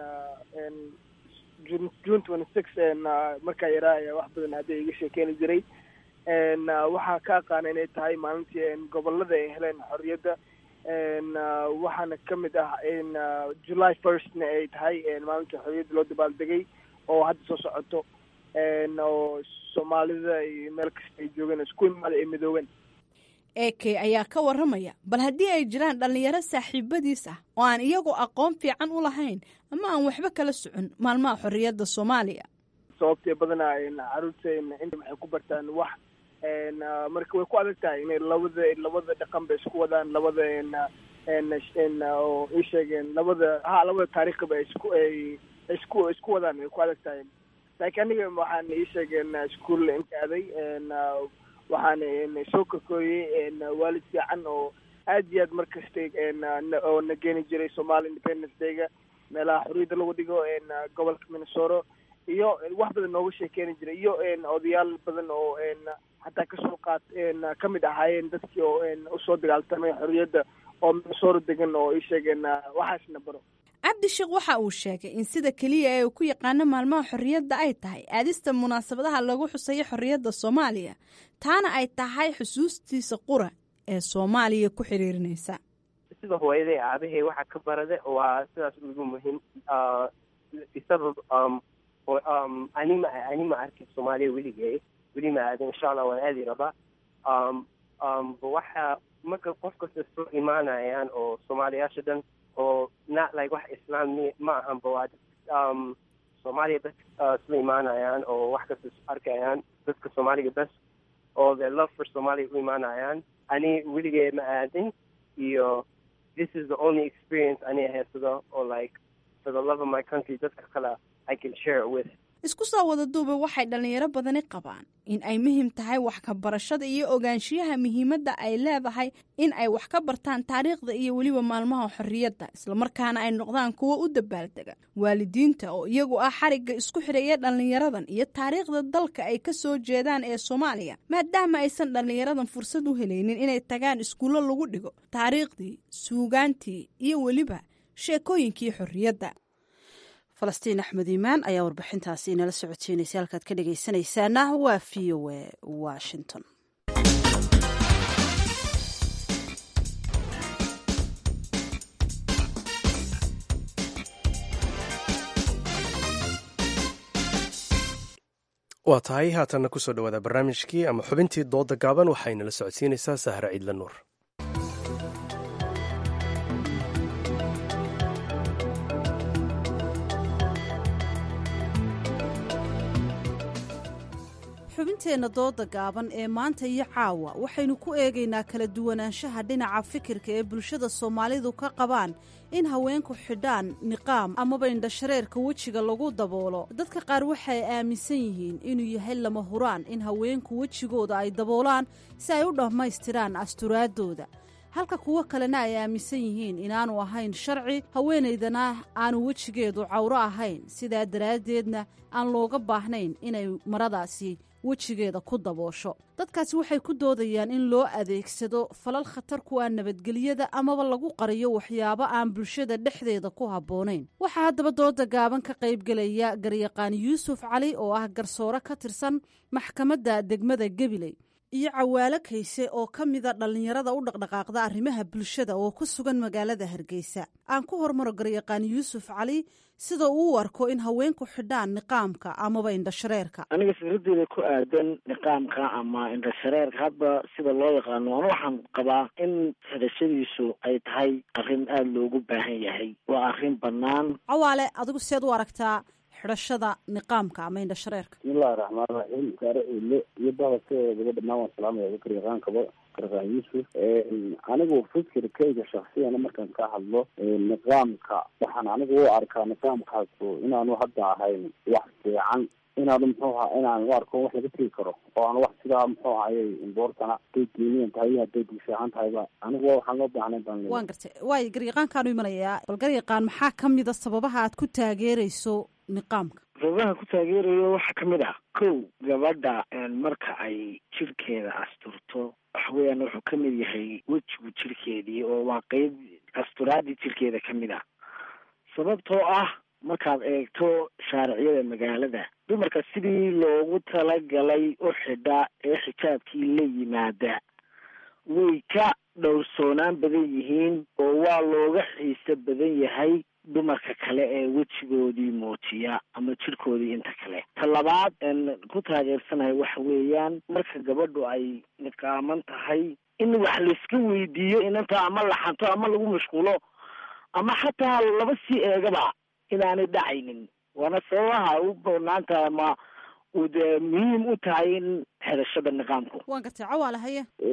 june twenty six markaa yaraa wax badan hadda iga sheekeeni jiray. waxaa ka aqaana inay tahay maalintii gobolada ay heleen xorriyadda. waxaana ka mid ah july firstna ay tahay maalintii xorriyadda loo dabaaldegay oo hadda soo socoto oo soomaalida iyo meel kasta ay joogeen isku imaada ay midoobeen. eke ayaa ka waramaya bal haddii ay jiraan dhalinyaro saaxiibadiis ah oo aan iyagoo aqoon fiican u lahayn ama aan waxba kala socon maalmaha xorriyadda soomaaliya. sababtee badanaa caruurta inta waxay ku bartaan wax marka way ku adag tahay inay labada labada dhaqan bay isku wadaan labada oo ii sheegeen labada ha labada taariikhba ay isku ay isku isku wadaan way ku adag tahay. laakiin aniga waxaan ii sheegeen iskuol inka aaday waxaan soo korkooyey waalid fiican oo aad iyo aad markasta oo na geeni jiray Somali Independence Day-ga meelaha xorriyadda lagu dhigo gobolka minnesota iyo wax badan nooga sheekeeni jiray iyo odayaal badan oo xataa kasoo qaat ka mid ahaayeen dadkii oo usoo dagaaltamay xorriyadda oo minnesota degan oo ay sheegeen waxaasna baro. cabdisheekh waxa uu sheegay in sida keliya ee uu ku yaqaano maalmaha xorriyadda ay tahay aadista munaasabadaha lagu xuseeyo xorriyadda soomaaliya taana ay tahay xusuustiisa qura ee soomaaliya ku xiriirinaysa. sida hooyaday aabahay waxa ka barada waa sidaas ugu muhiim isabab anima anima arkay soomaaliya weligay weli ma aadin insha allah waan aadi rabaa waxa marka qof kasta soo imaanayaan oo soomaaliyaasha dhan oo not like wax islaam ma ahan ba waa soomaaliya dad soo imaanayaan oo wax kasta arkayaan dadka soomaaliga bas oo their love for Somalia u imaanayaan ani weligay ma aadin iyo this is the only experience ani haysto or like for the love of my country dadka kale I can share it with. isku soo wada duuba waxay dhalinyaro badani qabaan in ay muhiim tahay wax ka barashada iyo ogaanshiyaha muhiimadda ay leedahay in ay wax ka bartaan taariikhda iyo weliba maalmaha xorriyadda islamarkaana ay noqdaan kuwo u dabaaldega waalidiinta oo iyagu ah xarigga isku xidhaya dhalinyaradan iyo taariikhda dalka ay ka soo jeedaan ee Soomaaliya maadaama aysan dhalinyaradan fursad u helaynin inay tagaan iskuulo lagu dhigo taariikhdii suugaantii iyo weliba sheekooyinkii xorriyadda. falastiin axmed iimaan ayaa warbixintaasi inala socodsiinaysa halkaad ka dhegaysanaysaana waa v o a washington. waa tahay haatanna kusoo dhawaada barnaamijkii ama xubintii dooda gaaban waxaynala socodsiinaysaa sahra ciidla nuur. xubinteenna dooda gaaban ee maanta iyo caawa waxaynu ku eegaynaa kala duwanaanshaha dhinaca fikirka ee bulshada soomaalidu ka qabaan in haweenku xidhaan niqaam amaba indhashareerka wejiga lagu daboolo. dadka qaar waxay aaminsan yihiin inuu yahay lama huraan in haweenku wejigooda ay daboolaan si ay u dhammaystiraan asturaadooda, halka kuwo kalena ay aaminsan yihiin inaanu ahayn sharci haweenaydana aanu wejigeedu cawro ahayn, sidaa daraaddeedna aan looga baahnayn inay maradaasi wejigeeda ku daboosho. dadkaasi waxay ku doodayaan in loo adeegsado falal khatar ku ah nabadgelyada amaba lagu qariyo waxyaabo aan bulshada dhexdeeda ku habboonayn. waxaa haddaba dooda gaaban ka qaybgelaya garyaqaan yuusuf cali oo ah garsoore ka tirsan maxkamadda degmada Gabiley iyo Cawaale Kayse oo ka mida dhalinyarada u dhaqdhaqaaqda arrimaha bulshada oo ku sugan magaalada Hargeysa. aan ku hormaro garyaqaan Yuusuf Cali sida uu u arko in haweenku xidhaan niqaamka amaba indhashareerka. aniga fikradeeda ku aadan niqaamka ama indhashareerka hadba sida loo yaqaano waxaan qabaa in xidhashadiisu ay tahay arrin aada loogu baahan yahay, waa arrin bannaan. Cawaale, adigu seed u aragtaa xidhashada niqaamka ama indhashareerka? bismillahi raxmaan raxiim. gaare ile iyo bahalkeedaba dhammaan waan salaamaya garyaqaankaba garyaqaan yuusuf. anigu fikirkayga shaksiyana markaan ka hadlo niqaamka waxaan anigu u arkaa niqaamkaasu inaanu hadda ahayn wax fiican, inaanu muxuu aha inaan u arko wax laga tegi karo oo aan wax sidaa muxuu ahayay imboortana haday diiniyan tahay iyo hadday bulshahaan tahayba anigu waxaan loo baahnay baan leeyahay. waan gartay. waayo garyaqaankaanu imanayaa. bal garyaqaan, maxaa ka mida sababaha aad ku taageerayso niqaamka? sababaha ku taageerayo waxaa ka mid ah kow, gabadha marka ay jirkeeda asturto waxa weeyaan wuxuu ka mid yahay wejigu jirkeedii oo waa qeyb asturaadii jirkeeda ka mid ah, sababtoo ah markaad eegto shaariciyada magaalada dumarka sidii loogu talagalay u xidha ee xijaabkii la yimaada way ka dhowrsoonaan badan yihiin oo waa looga xiiso badan yahay dumarka kale ee wejigoodii muujiya ama jirkoodii inta kale. ta labaad ku taageersanahay waxa weeyaan marka gabadhu ay niqaaman tahay in wax layska weydiiyo inanta ama laxanto ama lagu mashquulo ama xataa laba sii eegaba inaanay dhacaynin, waana sababaha u banaantahay ama uu dee muhiim u tahay in xidhashada niqaamku. waan gartay. Cawaale haye.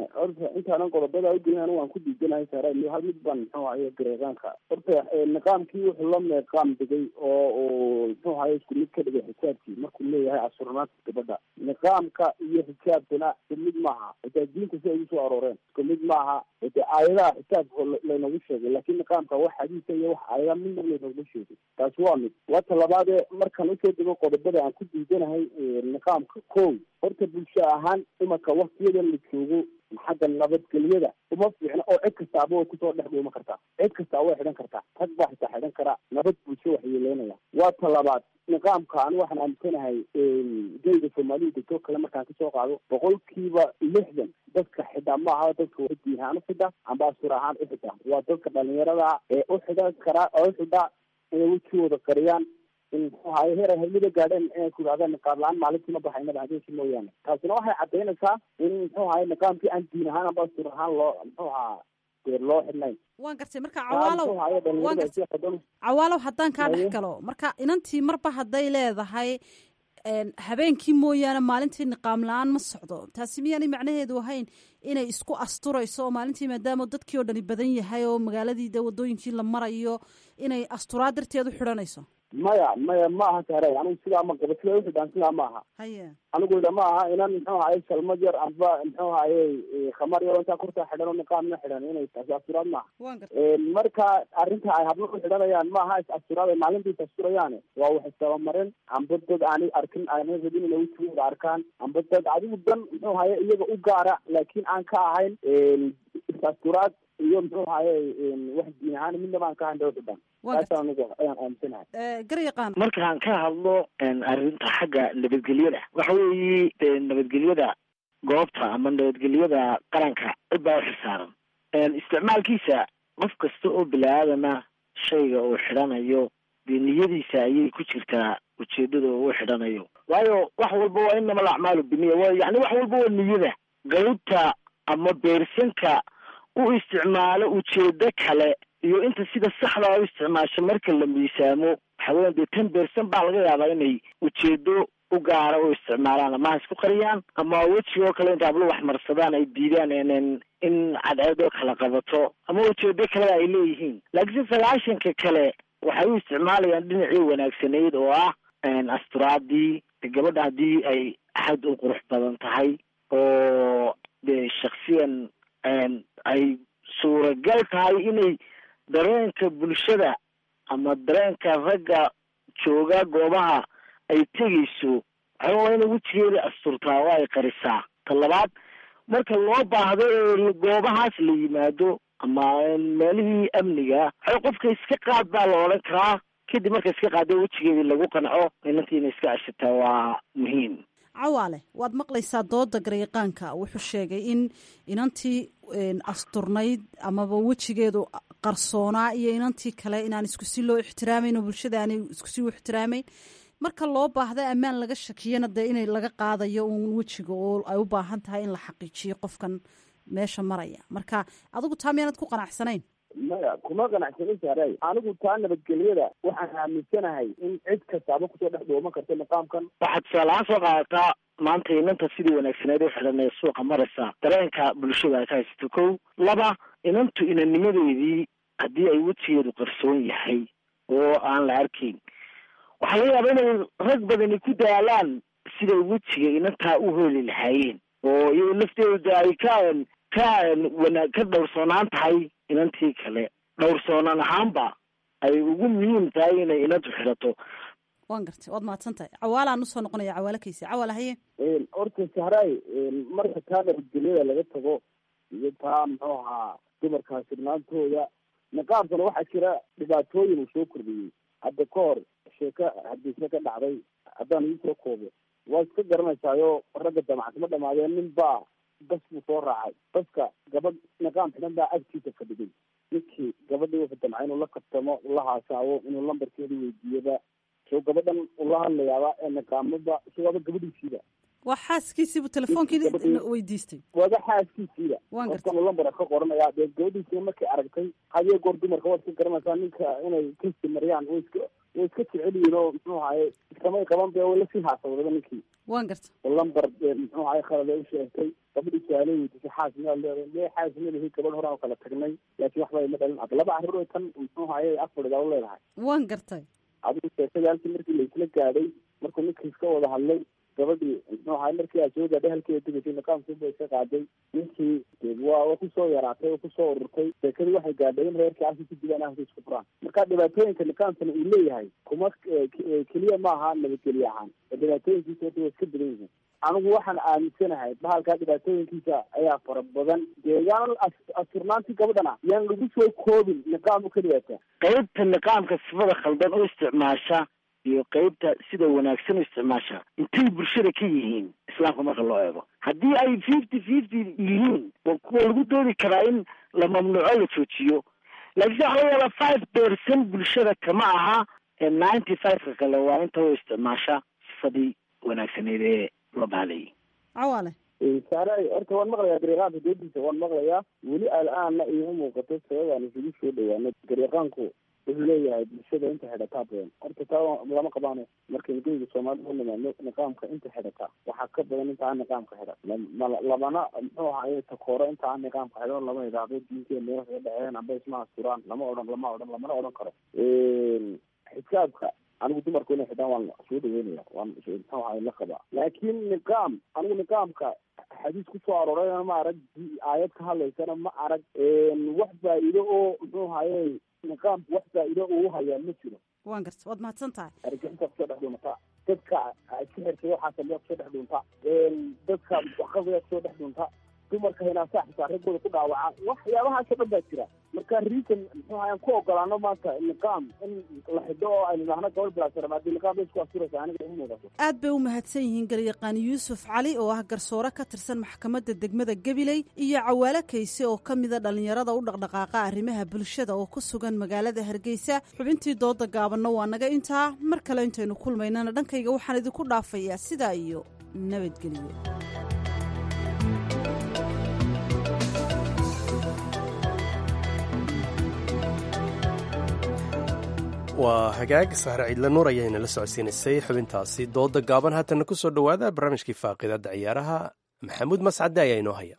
horta intaanan qodobada ugelin anigu waan ku diidanahay saara hal mid baan muxuu ahaye gareeqaanka horta niqaamkii wuxuu la meeqaam digay oo uu muxuu ahaye isku mid ka dhigay xisaabkii markuu leeyahay asurnaanta gabadha niqaamka iyo xisaabkana isku mid maaha xitaa diinku si ay ugu soo arooreen isku mid maaha de aayadaha xisaabka laynagu sheegay laakiin niqaamka wax xadiisa iyo wax aayada midna laynagu sheegay taasi waa mid wata labaadee markaan usoo dego qodobada aan ku diidanahay niqaamka kow horta bulsho ahaan imanka waktiyadan la joogo xagga nabadgelyada uma fiicna oo cid kastaaba way kusoo dhex dhuuma kartaa cid kastaa way xidhan kartaa rag baa xitaa xidhan karaa nabad bulsho waxyeeleynaya waa ta labaad niqaamka ani waxaan aaminsanahay geyga soomaalida degtoo kale markaan kasoo qaado boqolkiiba lixdan dadka xidha ma aha dadka diin ahaan uxidha amba asur ahaan uxidha waa dadka dhalinyarada ee uxidhan karaa oo uxidha inay wejigooda qariyaan muxuu ahaye heer ay helmida gaadheen inay ku yidhahdaan niqaab la-aan maalintii ma baxaynaba habeenkii mooyaane taasina waxay cadaynaysaa in muxuu ahaye niqaamkii aan diin ahaan amba asur ahaan loo muxuu ahaa dee loo xidhnayn waan gartay marka cawaalow waan gartay cawaalow haddaan kaa dhex galo marka inantii marba hadday leedahay habeenkii mooyaane maalintii niqaam la-aan ma socdo taasi miyaanay macnaheedu ahayn inay isku asturayso oo maalintii maadaama dadkii oo dhani badan yahay oo magaaladii de wadooyinkii la marayo inay asturaa darteed u xidhanayso maya maya ma aha saare anigu sidaa ma qabo sida uxidhaan sidaa ma aha haya anigu ida ma aha inan muxuu ahaye salmad yar amba muxuu ahaye khamar yar intaa kurtaa xidhan oo niqaamna xidhan inay taasi asturaad maaha marka arrinta ay hablo u xidhanayaan ma aha is asturaad ay maalinta is asturayaane waa wax istabamarin amba dad aanay arkin aanay rabin inay wejigooda arkaan amba dad adigu dan muxuu ahaye iyaga u gaara laakiin aan ka ahayn is asturaad iyo muxuu ahaye wax diin ahaan midnaba aan ka ahayn dawxidhaan markaan ka hadlo arrinta xagga nabadgelyada waxa weeye de nabadgelyada goobta ama nabadgelyada qaranka cid baa uxilsaaran isticmaalkiisa qof kasta oo bini-aadana shayga uu xidhanayo dee niyadiisa ayay ku jirtaa ujeedada uu xidhanayo waayo wax walba waa inama alacmaalu biniya wa yani wax walba waa niyada gawdta ama beersanka u isticmaalo ujeedo kale iyo inta sida saxda u isticmaasho marka la miisaamo waxa weya dee ten bercent baa laga yaabaa inay ujeedo u gaara u isticmaalaan ama ha isku qariyaan ama wejiga oo kale inta hablo wax marsadaan ay diidaan in in cadceed oo kala qabato ama ujeedo kale ay leeyihiin laakiinse sagaashanka kale waxay u isticmaalayaan dhinacii wanaagsanayd oo ah asturaadii gabadha haddii ay axad u qurux badan tahay oo dee shaksiyan ay suuragal tahay inay dareenka bulshada ama dareenka ragga jooga goobaha ay tegayso waxaa waa inay wejigeeda asturtaa oo ay qarisaa ta labaad marka loo baahdo ee goobahaas la yimaado ama meelihii amniga waxay qofka iska qaad baa la odhan karaa kadib marka iska qaado wejigeedii lagu qanco inantii inay iska ashataa waa muhiim cawaale waad maqlaysaa dooda garyaqaanka wuxuu sheegay in inantii asturnayd amaba wejigeedu qarsoonaa iyo inantii kale inaan iskusi loo ixtiraamayn oo bulshada aanay iskusi u ixtiraamayn marka loo baahda ammaan laga shakiyana dee inay laga qaadayo uun wejiga oo ay u baahan tahay in la xaqiijiyo qofkan meesha maraya marka adigu taa miyaanad ku qanacsanayn maya kuma qanacsanin saaray anigu taa nabadgelyada waxaan aaminsanahay in cid kastaaba kusoo dhex dhooman karta niqaamkan waxaad tusaalahaan soo qaadataa maanta inanta sidii wanaagsaneed u xidhan ee suuqa maraysa dareenka bulshada ay ka haysato kow laba inantu inanimadeedii haddii ay wejigeedu qarsoon yahay oo aan la arkayn waxaa laga yaaba inay rag badani ku daalaan siday wejiga inantaa u heli lahaayeen oo iyago lafteeda ay ka ka wana ka dhowrsoonaan tahay inantii kale dhowrsoonaan ahaanba ay ugu muhiim tahay inay inantu xidhato waan gartay waad mahadsan tahay cawaalaan usoo noqonaya cawaalo kaysa cawaal haye horta sahraay marka taa nabadgelyada laga tago iyo taa muxuu ahaa dumarkaa sirnaantooda niqaabkana waxaa jira dhibaatooyin uu soo kordhiyey hadda ka hor sheeka hadiise ka dhacday haddaan iisoo koobo waa iska garanaysaayo ragga damacasma dhamaadeen nin baa bas buu soo raacay baska gabadh niqaam xidhan baa agtiisa fadhigay ninkii gabadhii wuxuu damca inuu la kabtamo ula haasaawo inuu lambarkeeda weydiiyaba soo gabadhan ula hadlayaaba ee niqaamada isagoaba gabadhiisiiba waa xaaskiisiibu telefonkii weydiistay wada xaaskiisiiba waan garta lambar ka qoranaya dee gabadhiisina markay aragtay hadiyo goor dumarka waad ka garanaysaa ninka inay kasi mariyaan way iska way iska jecel yihiin oo muxuu ahaye iskamay qaban be way lasii haasawdaba ninkii waan garta lambar muxuu ahaye khalad ay u sheegtay gabadhii su-aalay weydiisay xaas miyaad leedahay lee xaas madahi gabadh horaan kala tagnay laakiin waxba ima dhalin ad laba carruur tan muxuu ahaye afaridaa u leedahay waan gartay adigu sheekadii halkii markii laisla gaadhay markuu ninkii iska wada hadlay gabadhii muxuu ahaye markii aad soo gaadhay halkeeda tegaysay niqaamkiiba iska qaaday ninkii waa kusoo yaraatay oo kusoo ururtay sheekadii waxay gaadhay in reerkii halkii ku dibaan ahda isku furaan marka dhibaatooyinka niqaamkana uu leeyahay kuma keliya maaha nabadgelye ahaan dhibaatooyinkiisa horta waa iska badan yihiin anigu waxaan aaminsanahay bahalkaa dhibaatooyinkiisa ayaa fara badan dee yaan asturnaantii gabadhana yaan lagu soo koobin niqaam u ka dhibaata qaybta niqaamka sifada khaldan u isticmaasha iyo qaybta sida wanaagsan u isticmaasha intay bulshada ka yihiin islaamka marka loo eego haddii ay fifty fifty yihiin waa kuwa lagu doodi karaa in la mamnuuco la joojiyo laakiin waxa laga yaabaa five percent bulshada kama aha ee ninety five-ka kale waa inta u isticmaasha sifadii wanaagsaneed ee loo bahlayay cawaale saare horta waan maqlayaa gariiqaanka doodiisa waan maqlayaa weli al-aanna iima muuqato sababaan isugu soo dhawaano gariiqaanku wuxuu leeyahay bulshada inta xidhataa badan horta taa lama qabaano markaynu geyga soomaalida u nimaano niqaamka inta xidhataa waxaa ka badan inta aan niqaamka xidhan labana muxuu ahaye takooro inta aan niqaamka xidhan lama idhaahdo diinkeena meel kaga dhexeen amba isma asturaan lama odhan lama odhan lamana odhan karo xisaabka anigu dumarku inay xidhaan waan soo dhaweynaya waan muxuu ahaye la qabaa laakiin niqaam anigu niqaamka xadiis kusoo aroorayna ma arag aayad ka hadlaysana ma arag wax faa'iido oo muxuu ahaye niqaamku wax faa'iido uu hayaa ma jiro waan garta waad mahadsan tahay argixinta kusoo dhex dhuuntaa dadka ka xirtay waxaa sameeya kusoo dhex dhuuntaa dadka waqadiga kusoo dhex dhuuntaa dumarka hinaasaa xitaa raggooda ku dhaawaca waxyaabahaasoo dhan baa jira marka reason muxuu ahayan ku ogolaano maanta niqaam in la xidho oo aynu idhaahno gabadh bilaasara haddii niqaam bay isku asturaysa aniga imu muuqato aad bay u mahadsan yihiin garyaqaan yuusuf cali oo ah garsoore ka tirsan maxkamadda degmada gabiley iyo cawaale kayse oo ka mida dhallinyarada u dhaqdhaqaaqa arrimaha bulshada oo ku sugan magaalada hargeysa xubintii dooda gaabanna waa naga intaa mar kale intaynu kulmaynana dhankayga waxaan idinku dhaafayaa sidaa iyo nabadgelyo waa hagaag sahre ciidla nuur ayaana la socodsiinaysay xubintaasi dooda gaaban haatana ku soo dhowaada barnaamijkii faaqidada ciyaaraha maxamuud mascade ayaa inoo haya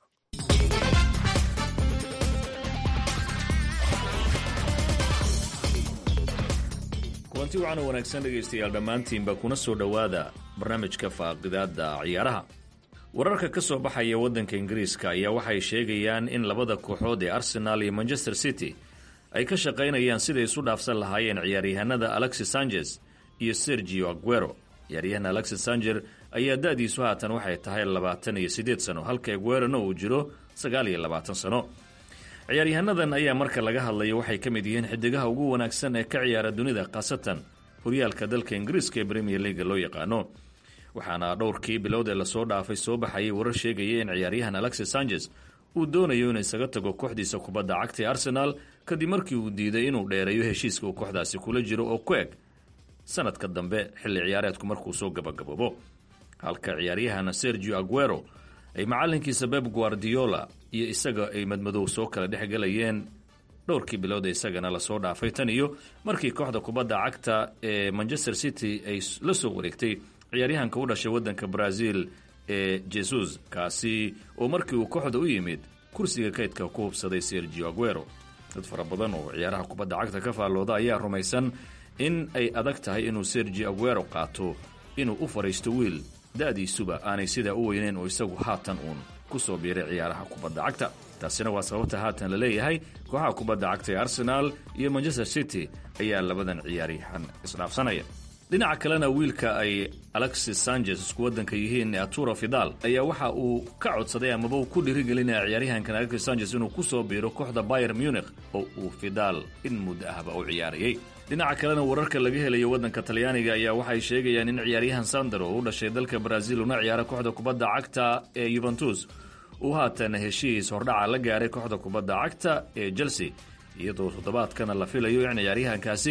kulanti wacan oo wanaagsan dhegaystayaal dhammaantiinba kuna soo dhowaada barnaamijka faaqidaada ciyaaraha wararka ka soo baxaya waddanka ingiriiska ayaa waxay sheegayaan in labada kooxood ee arsenal iyo manchester city ay ka shaqaynayaan siday isu dhaafsan lahaayeen ciyaaryahanada alexis sanchez iyo sergio aguero ciyaaryahan alexis sanchez ayaa da-diisu haatan waxay tahay labaatan iyo siddeed sano halka aguerona uu jiro sagaal iyo labaatan sano ciyaaryahanadan ayaa marka laga hadlayo waxay ka mid yihiin xidigaha ugu wanaagsan ee ka ciyaara dunida khaasatan horyaalka dalka ingiriiska ee premier leaga loo yaqaano waxaana dhowrkii bilood ee lasoo dhaafay soo baxayay warar sheegaya in ciyaaryahan alexis sanchez uu doonayo inuu isaga tago kooxdiisa kubadda cagta ee arsenal kadib markii uu diiday inuu dheereeyo heshiiska uu kooxdaasi kula jiro oo ku eg sanadka dambe xilli ciyaareedku markuu soo gabagaboobo halka ciyaaryahan sergio aguero ay macalinkiisa beb guardiola iyo isaga ay madmadow soo kala dhex galayeen dhowrkii bilood ee isagana lasoo dhaafay tan iyo markii kooxda kubadda cagta ee manchester city ay la soo wareegtay ciyaaryahanka u dhashay waddanka brazil ee jesus kaasi oo markii uu kooxda u yimid kursiga kaydka ku hubsaday sergio aguero dad fara badan oo ciyaaraha kubadda cagta ka faallooda ayaa rumaysan in ay adag tahay inuu sergio aguero qaato inuu u fadhiisto wiil da-diisuba aanay sidaa u weyneyn oo isagu haatan uun ku soo biiray ciyaaraha kubadda cagta taasina waa sababta haatan la leeyahay kooxaha kubadda cagta ee arsenal iyo manchester city ayaa labadan ciyaaryahan isdhaafsanaya dhinaca kalena wiilka ay alexis sanchez isku waddanka yihiin ee arturo vidal ayaa waxa uu ka codsaday amaba uu ku dhiirigelinaya ciyaaryahankan alexis sanchez inuu ku soo biiro kooxda bayer munich oo uu vidal in muddo ahba u ciyaarayay dhinaca kalena wararka laga helayo waddanka talyaaniga ayaa waxay sheegayaan in ciyaaryahan sander oo u dhashay dalka brazil una ciyaara kooxda kubadda cagta ee yuventus uu haatan heshiis hordhaca la gaaray kooxda kubadda cagta ee chelsea iyadoo toddobaadkana la filayo in ciyaaryahankaasi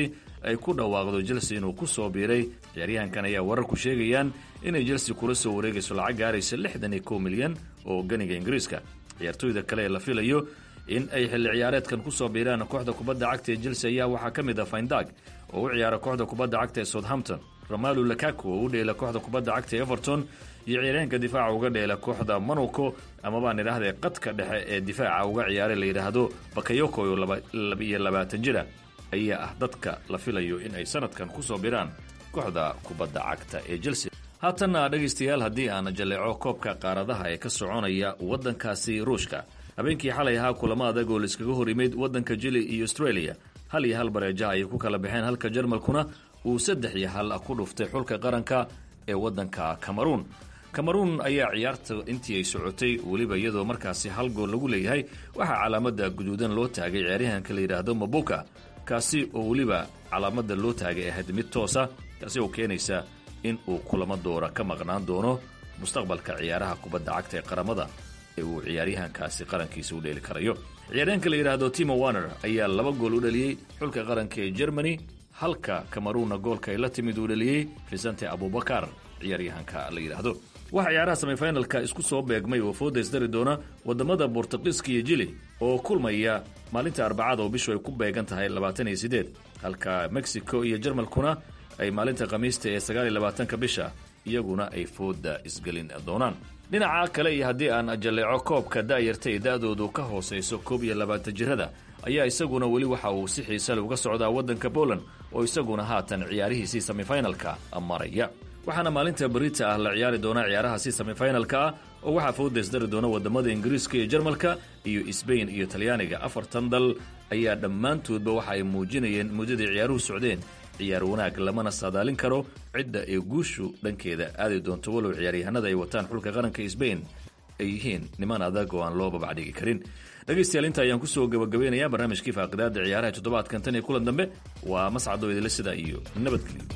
ay ku dhawaaqdo chelsea inuu ku soo biiray. ciyaaryahankan ayaa wararku sheegayaan inay chelsea kula soo wareegayso lacag gaaraysa lixdan iyo kow milyan oo ganiga ingiriiska. ciyaartooyda kale ee la filayo in ay xilli ciyaareedkan ku soo biiraan kooxda kubadda cagta ee chelsea ayaa waxaa ka mid ah faindag oo u ciyaara kooxda kubadda cagta ee southampton, romelu lukaku oo u dheela kooxda kubadda cagta ee everton, iyo ciyaaryahanka difaaca uga dheela kooxda monaco ama baan idhaahday qadka dhexe ee difaaca uga ciyaaray la yidhaahdo bakayoko oo labiyo labaatan jira ayaa ah dadka la filayo in ay sanadkan ku soo biraan kooxda kubadda cagta ee chelsea. haatanna dhegaystayaal haddii aan jaleeco koobka qaaradaha ee ka soconaya waddankaasi ruushka, habeenkii xalay ahaa kulamo adag oo laiskaga hor yimid waddanka jili iyo australia. hal iyo hal bareejaha ayay ku kala baxeen, halka jarmalkuna uu saddex iyo hal ku dhuftay xulka qaranka ee waddanka cameroon. cameroon ayaa ciyaarta intii ay socotay weliba iyadoo markaasi hal gool lagu leeyahay waxaa calaamada guduudan loo taagay ciyaaryahanka la yidhaahdo mabuka, kaasi oo weliba calaamada loo taagay ahayd mid toosa, taasi oo keenaysa in uu kulamo doora ka maqnaan doono mustaqbalka ciyaaraha kubadda cagta ee qaramada ee uu ciyaaryahankaasi qarankiisa u dheeli karayo. ciyaaryahanka la yidhaahdo timo warner ayaa laba gool u dhaliyey xulka qaranka ee germany, halka cameroonna goolka ay la timid uu dhaliyey vicente abubakar ciyaaryahanka la yidhaahdo. waxaa ciyaaraha semifinalka isku soo beegmay oo foodays dari doona wadamada bortuqiiska iyo jili oo kulmaya maalinta arbacada oo bishu ay ku beegan tahay labaatan iyo sideed, halka mexico iyo jarmalkuna ay maalinta khamiista ee sagaal iyo labaatanka bisha iyaguna ay fooda isgelin doonaan. dhinaca kale iyo haddii aan jaleeco koobka daayarta ee da-doodu ka hoosayso koob iyo labaatan jirada ayaa isaguna weli waxa uu si xiisale uga socdaa waddanka poland oo isaguna haatan ciyaarihiisii semifinalka maraya. waxaana maalinta berita ah la ciyaari doonaa ciyaarahaasi semifinalka ah oo waxaa foodays dari doona wadamada ingiriiska iyo jarmalka iyo sbain iyo talyaaniga. afartan dal ayaa dhammaantoodba waxa ay muujinayeen muddadii ciyaaruhu socdeen ciyaar wanaag, lamana saadaalin karo cidda ee guushu dhankeeda aadi doonto, walow ciyaaryahanada ay wataan xulka qaranka sbain ay yihiin niman adag oo aan loo babacdhigi karin. dhegaystayaal inta ayaan kusoo gabagabeynayaa barnaamijkii faaqidaada ciyaaraha toddobaadkan tan iyo kulan dambe. waa mascadoo idinla sidaa iyo nabadgelyo.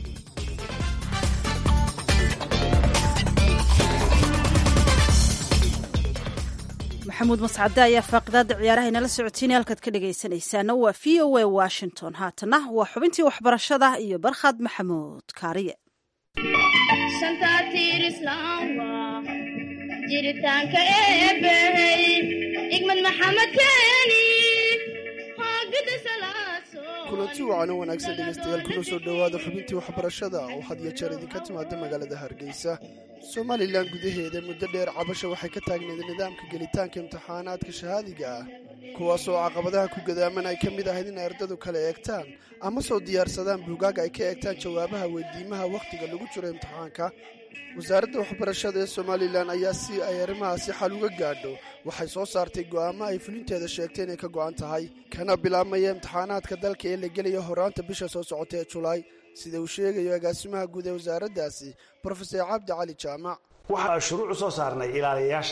maxamuud mascade ayaa faaqidaada ciyaaraha inala socotiinay, halkaad ka dhegaysanaysaana waa v o a washington. haatana waa xubintii waxbarashada iyo barkhad maxamuud kaariye. jiritaanka eebey igmad maxamed keeni kulanti wacan oo wanaagsan dhegaystayaal kuna soo dhowaada xubintii waxbarashada oo had iyo jeer idinka timaada magaalada hargeysa. somalilan gudaheeda muddo dheer cabasha waxay ka taagneed nidaamka gelitaanka imtixaanaadka shahaadiga ah, kuwaasoo caqabadaha ku gadaaman ay ka mid ahayd in ardadu kala eegtaan ama soo diyaarsadaan buugaaga ay ka eegtaan jawaabaha weydiimaha wakhtiga lagu jiro imtixaanka. wasaaradda waxbarashada ee somalilan ayaa si ay arrimahaasi xal uga gaadho waxay soo saartay go'aamo ay fulinteeda sheegtay inay ka go'an tahay, kana bilaabmaya imtixaanaadka dalka ee la gelaya horaanta bisha soo socota ee julaay, sida uu sheegayo agaasimaha guud ee wasaaraddaasi brofesor cabdi cali jaamac. waxaa shuruuc u soo saarnay ilaaliyayaasha.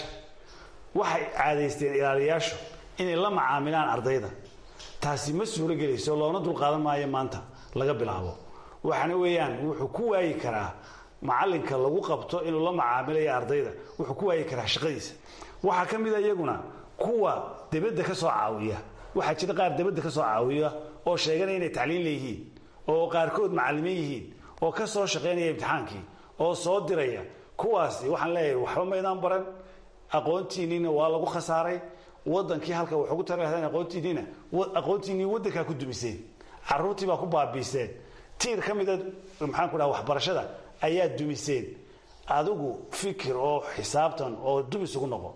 waxay caadaysteen ilaaliyayaashu inay la macaamilaan ardayda. taasi ma suuro gelayso, loona dulqaadan maayo maanta laga bilaabo. waxaana weeyaan wuxuu ku waayi karaa macalinka lagu qabto inuu la macaamilayo ardayda, wuxuu ku waayi karaa shaqadiisa. waxaa ka mid a iyaguna kuwa dibadda ka soo caawiya. waxaa jira qaar dibadda ka soo caawiya oo sheeganaya inay tacliin leeyihiin, oo qaarkood macallimiin yihiin, oo ka soo shaqaynaya imtixaankii, oo soo diraya. kuwaasi waxaan leeyahay waxba maydaan baran, aqoontiinniina waa lagu khasaaray. wadankii halka wax ugu tarahdeen aqoontiinniina aqoontiinnii waddankaa ku dumiseen, carruurtii baa ku baabiiseen, tiir ka mida maxaan ku dhaha waxbarashada ayaa dumiseen. adigu fikir oo xisaabtan oo dumis ugu noqo.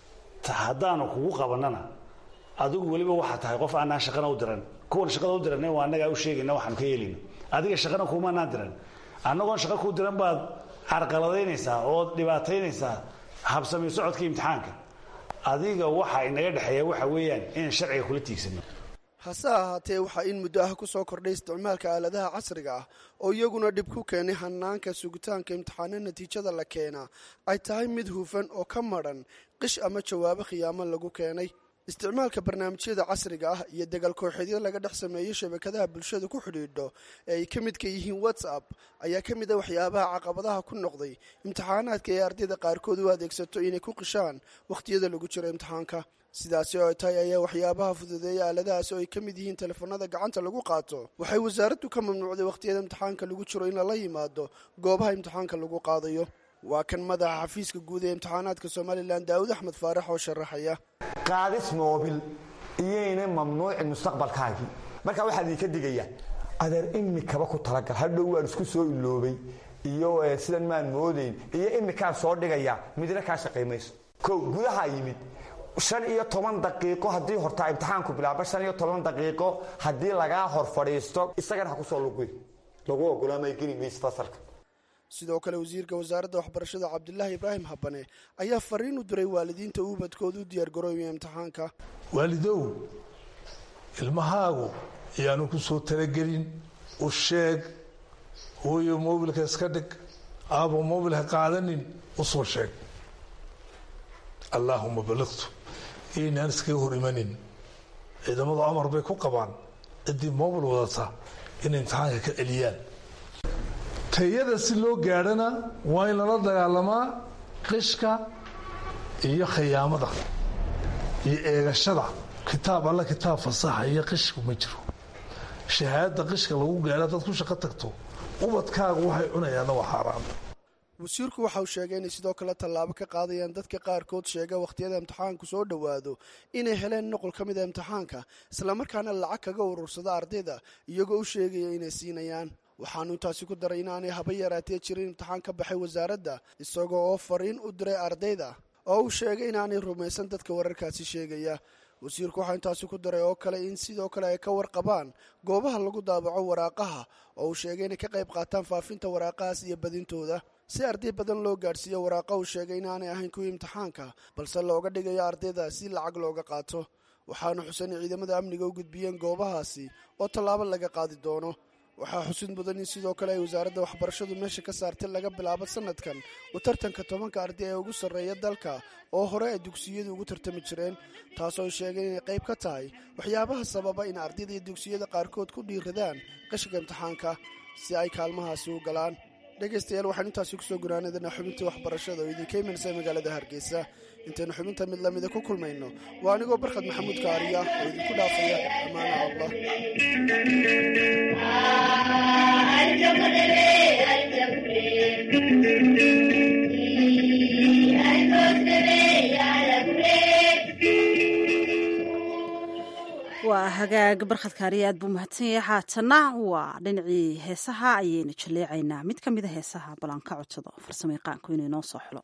haddaanu kugu qabanana adigu weliba waxaa tahay qof aanaan shaqana u diran. kuwan shaqada u diran waa annagaa u sheegayna waxaanu ka yeelino. adiga shaqana kumanaan diran, annagoon shaqa kuu diran baad carqaladaynaysaa ood dhibaataynaysaa habsami socodka imtixaanka. adiga waxa inaga dhexeeya waxa weeyaan inaan sharciga kula tiigsano. hase ahaatee waxaa in muddo ah ku soo kordhay isticmaalka aaladaha casriga ah oo iyaguna dhib ku keenay hanaanka sugitaanka imtixaano natiijada la keenaa ay tahay mid hufan oo ka madhan qish ama jawaabo khiyaamo lagu keenay. isticmaalka barnaamijyada casriga ah iyo dagaal kooxeedyo laga dhex sameeyo shabakadaha bulshada ku xidhiidho ee ay ka midka yihiin whatsapp ayaa ka mid a waxyaabaha caqabadaha ku noqday imtixaanaadka ee ardayda qaarkood u adeegsato inay ku qishaan wakhtiyada lagu jiro imtixaanka. sidaasi oo ay tahay ayaa waxyaabaha fududeeya aaladahaasi oo ay ka mid yihiin telefoonada gacanta lagu qaato waxay wasaaraddu ka mamnuucday wakhtiyada imtixaanka lagu jiro in lala yimaado goobaha imtixaanka lagu qaadayo waa kan madaxa xafiiska guud ee imtixaanaadka somalilan daawud axmed faarax oo sharaxaya qaadis moobil iyayna mamnuucin mustaqbalkaagii marka waxaa idinka digaya adeer imikaba ku talagal hadhow waan isku soo iloobay iyo sidan maan moodayn iyo imikaan soo dhigaya midna kaa shaqaymayso kow gudaha yimid shan iyo toban daqiiqo haddii hortaa imtixaanku bilaaba shan iyo toban daqiiqo haddii lagaa hor fadhiisto isagana ha ku soo luguy lagu ogolaamay geli maysa fasalka sidoo kale wasiirka wasaaradda waxbarashada cabdilaahi ibraahim habane ayaa fariin u diray waalidiinta ubadkooda u diyaargaroobaya imtixaanka waalidow ilmahaagu ayaanu ku soo talagelin u sheeg hooyo mobilka iska dhig aabo mobilka qaadanin u soo sheeg allaahuma balliqtu inaan iskaga hor imanin ciidamadu amar bay ku qabaan ciddii mobil wadata inay imtixaanka ka celiyaan tayada si loo gaadhana waa in lala dagaalamaa qishka iyo khiyaamada iyo eegashada kitaab alla kitaab fasaxa iyo qishku ma jiro shahaadada qishka lagu gaadha dad ku shaqo tagto ubadkaagu waxay cunayaanna waa xaaraan wasiirku waxa uu sheegay inay sidoo kale tallaabo ka qaadayaan dadka qaarkood sheega wakhtiyada imtixaanku soo dhowaado inay heleen nuqul ka mida imtixaanka islamarkaana lacag kaga urursada ardayda iyagoo u sheegaya inay siinayaan waxaanu intaasi ku daray inaanay haba yaraatee jirin imtixaan ka baxay wasaaradda isagoo oo fariin u diray ardayda oo uu sheegay inaanay rumaysan dadka wararkaasi sheegaya wasiirku waxaa intaasi ku daray oo kale in sidoo kale ay ka warqabaan goobaha lagu daabaco waraaqaha oo uu sheegay inay ka qayb qaataan faafinta waraaqahaas iyo badintooda si arday badan loo gaadhsiiyo waraaqa uu sheegay inaanay ahayn kuwii imtixaanka balse looga dhigayo ardayda si lacag looga qaato waxaanu xuseyn ciidamada amniga u gudbiyeen goobahaasi oo tallaabo laga qaadi doono waxaa xusid mudan in sidoo kale ay wasaaradda waxbarashadu meesha ka saartay laga bilaabo sanadkan u tartanka tobanka arday ee ugu sarreeya dalka oo hore ay dugsiyadu ugu tartami jireen taasoo ay sheegeen inay qayb ka tahay waxyaabaha sababa in ardayda iyo dugsiyada qaarkood ku dhiiradaan qashiga imtixaanka si ay kaalmahaasi u galaan dhegaystayaal waxaan intaasi kusoo gunaanadana xubintii waxbarashada oo idinka imanaysa magaalada hargeysa intaynu xubinta mid lamida ku kulmayno waa anigoo barkhad maxamuud kaariya oo idinku dhaafaya ammaana allah waa hagaag barkhad kaariya aad buu mahadsan yahay haatana waa dhinacii heesaha ayaynu jaleecaynaa mid ka mida heesaha balan ka codsado farsamo yaqaanku inuu inoo soo xulo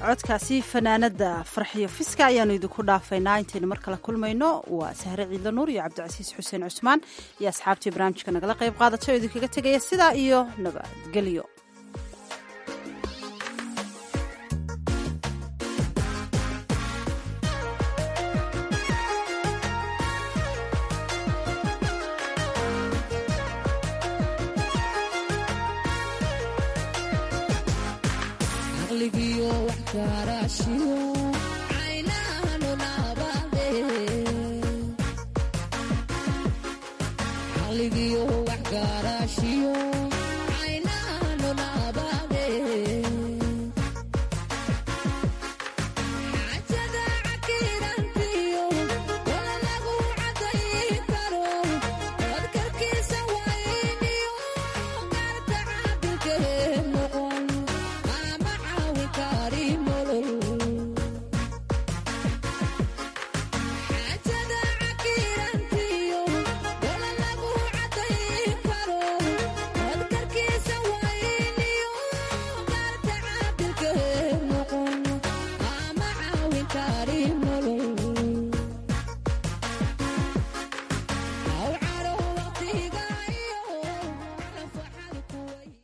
codkaasi fanaanada farxiyo fiska ayaanu idinku dhaafaynaa intaynu mar kale kulmayno. waa sahre ciidla nuur iyo cabdicasiis xuseen cusmaan iyo asxaabtii barnaamijka nagala qayb qaadatay oo idinkaga tegaya sidaa iyo nabadgelyo. Yo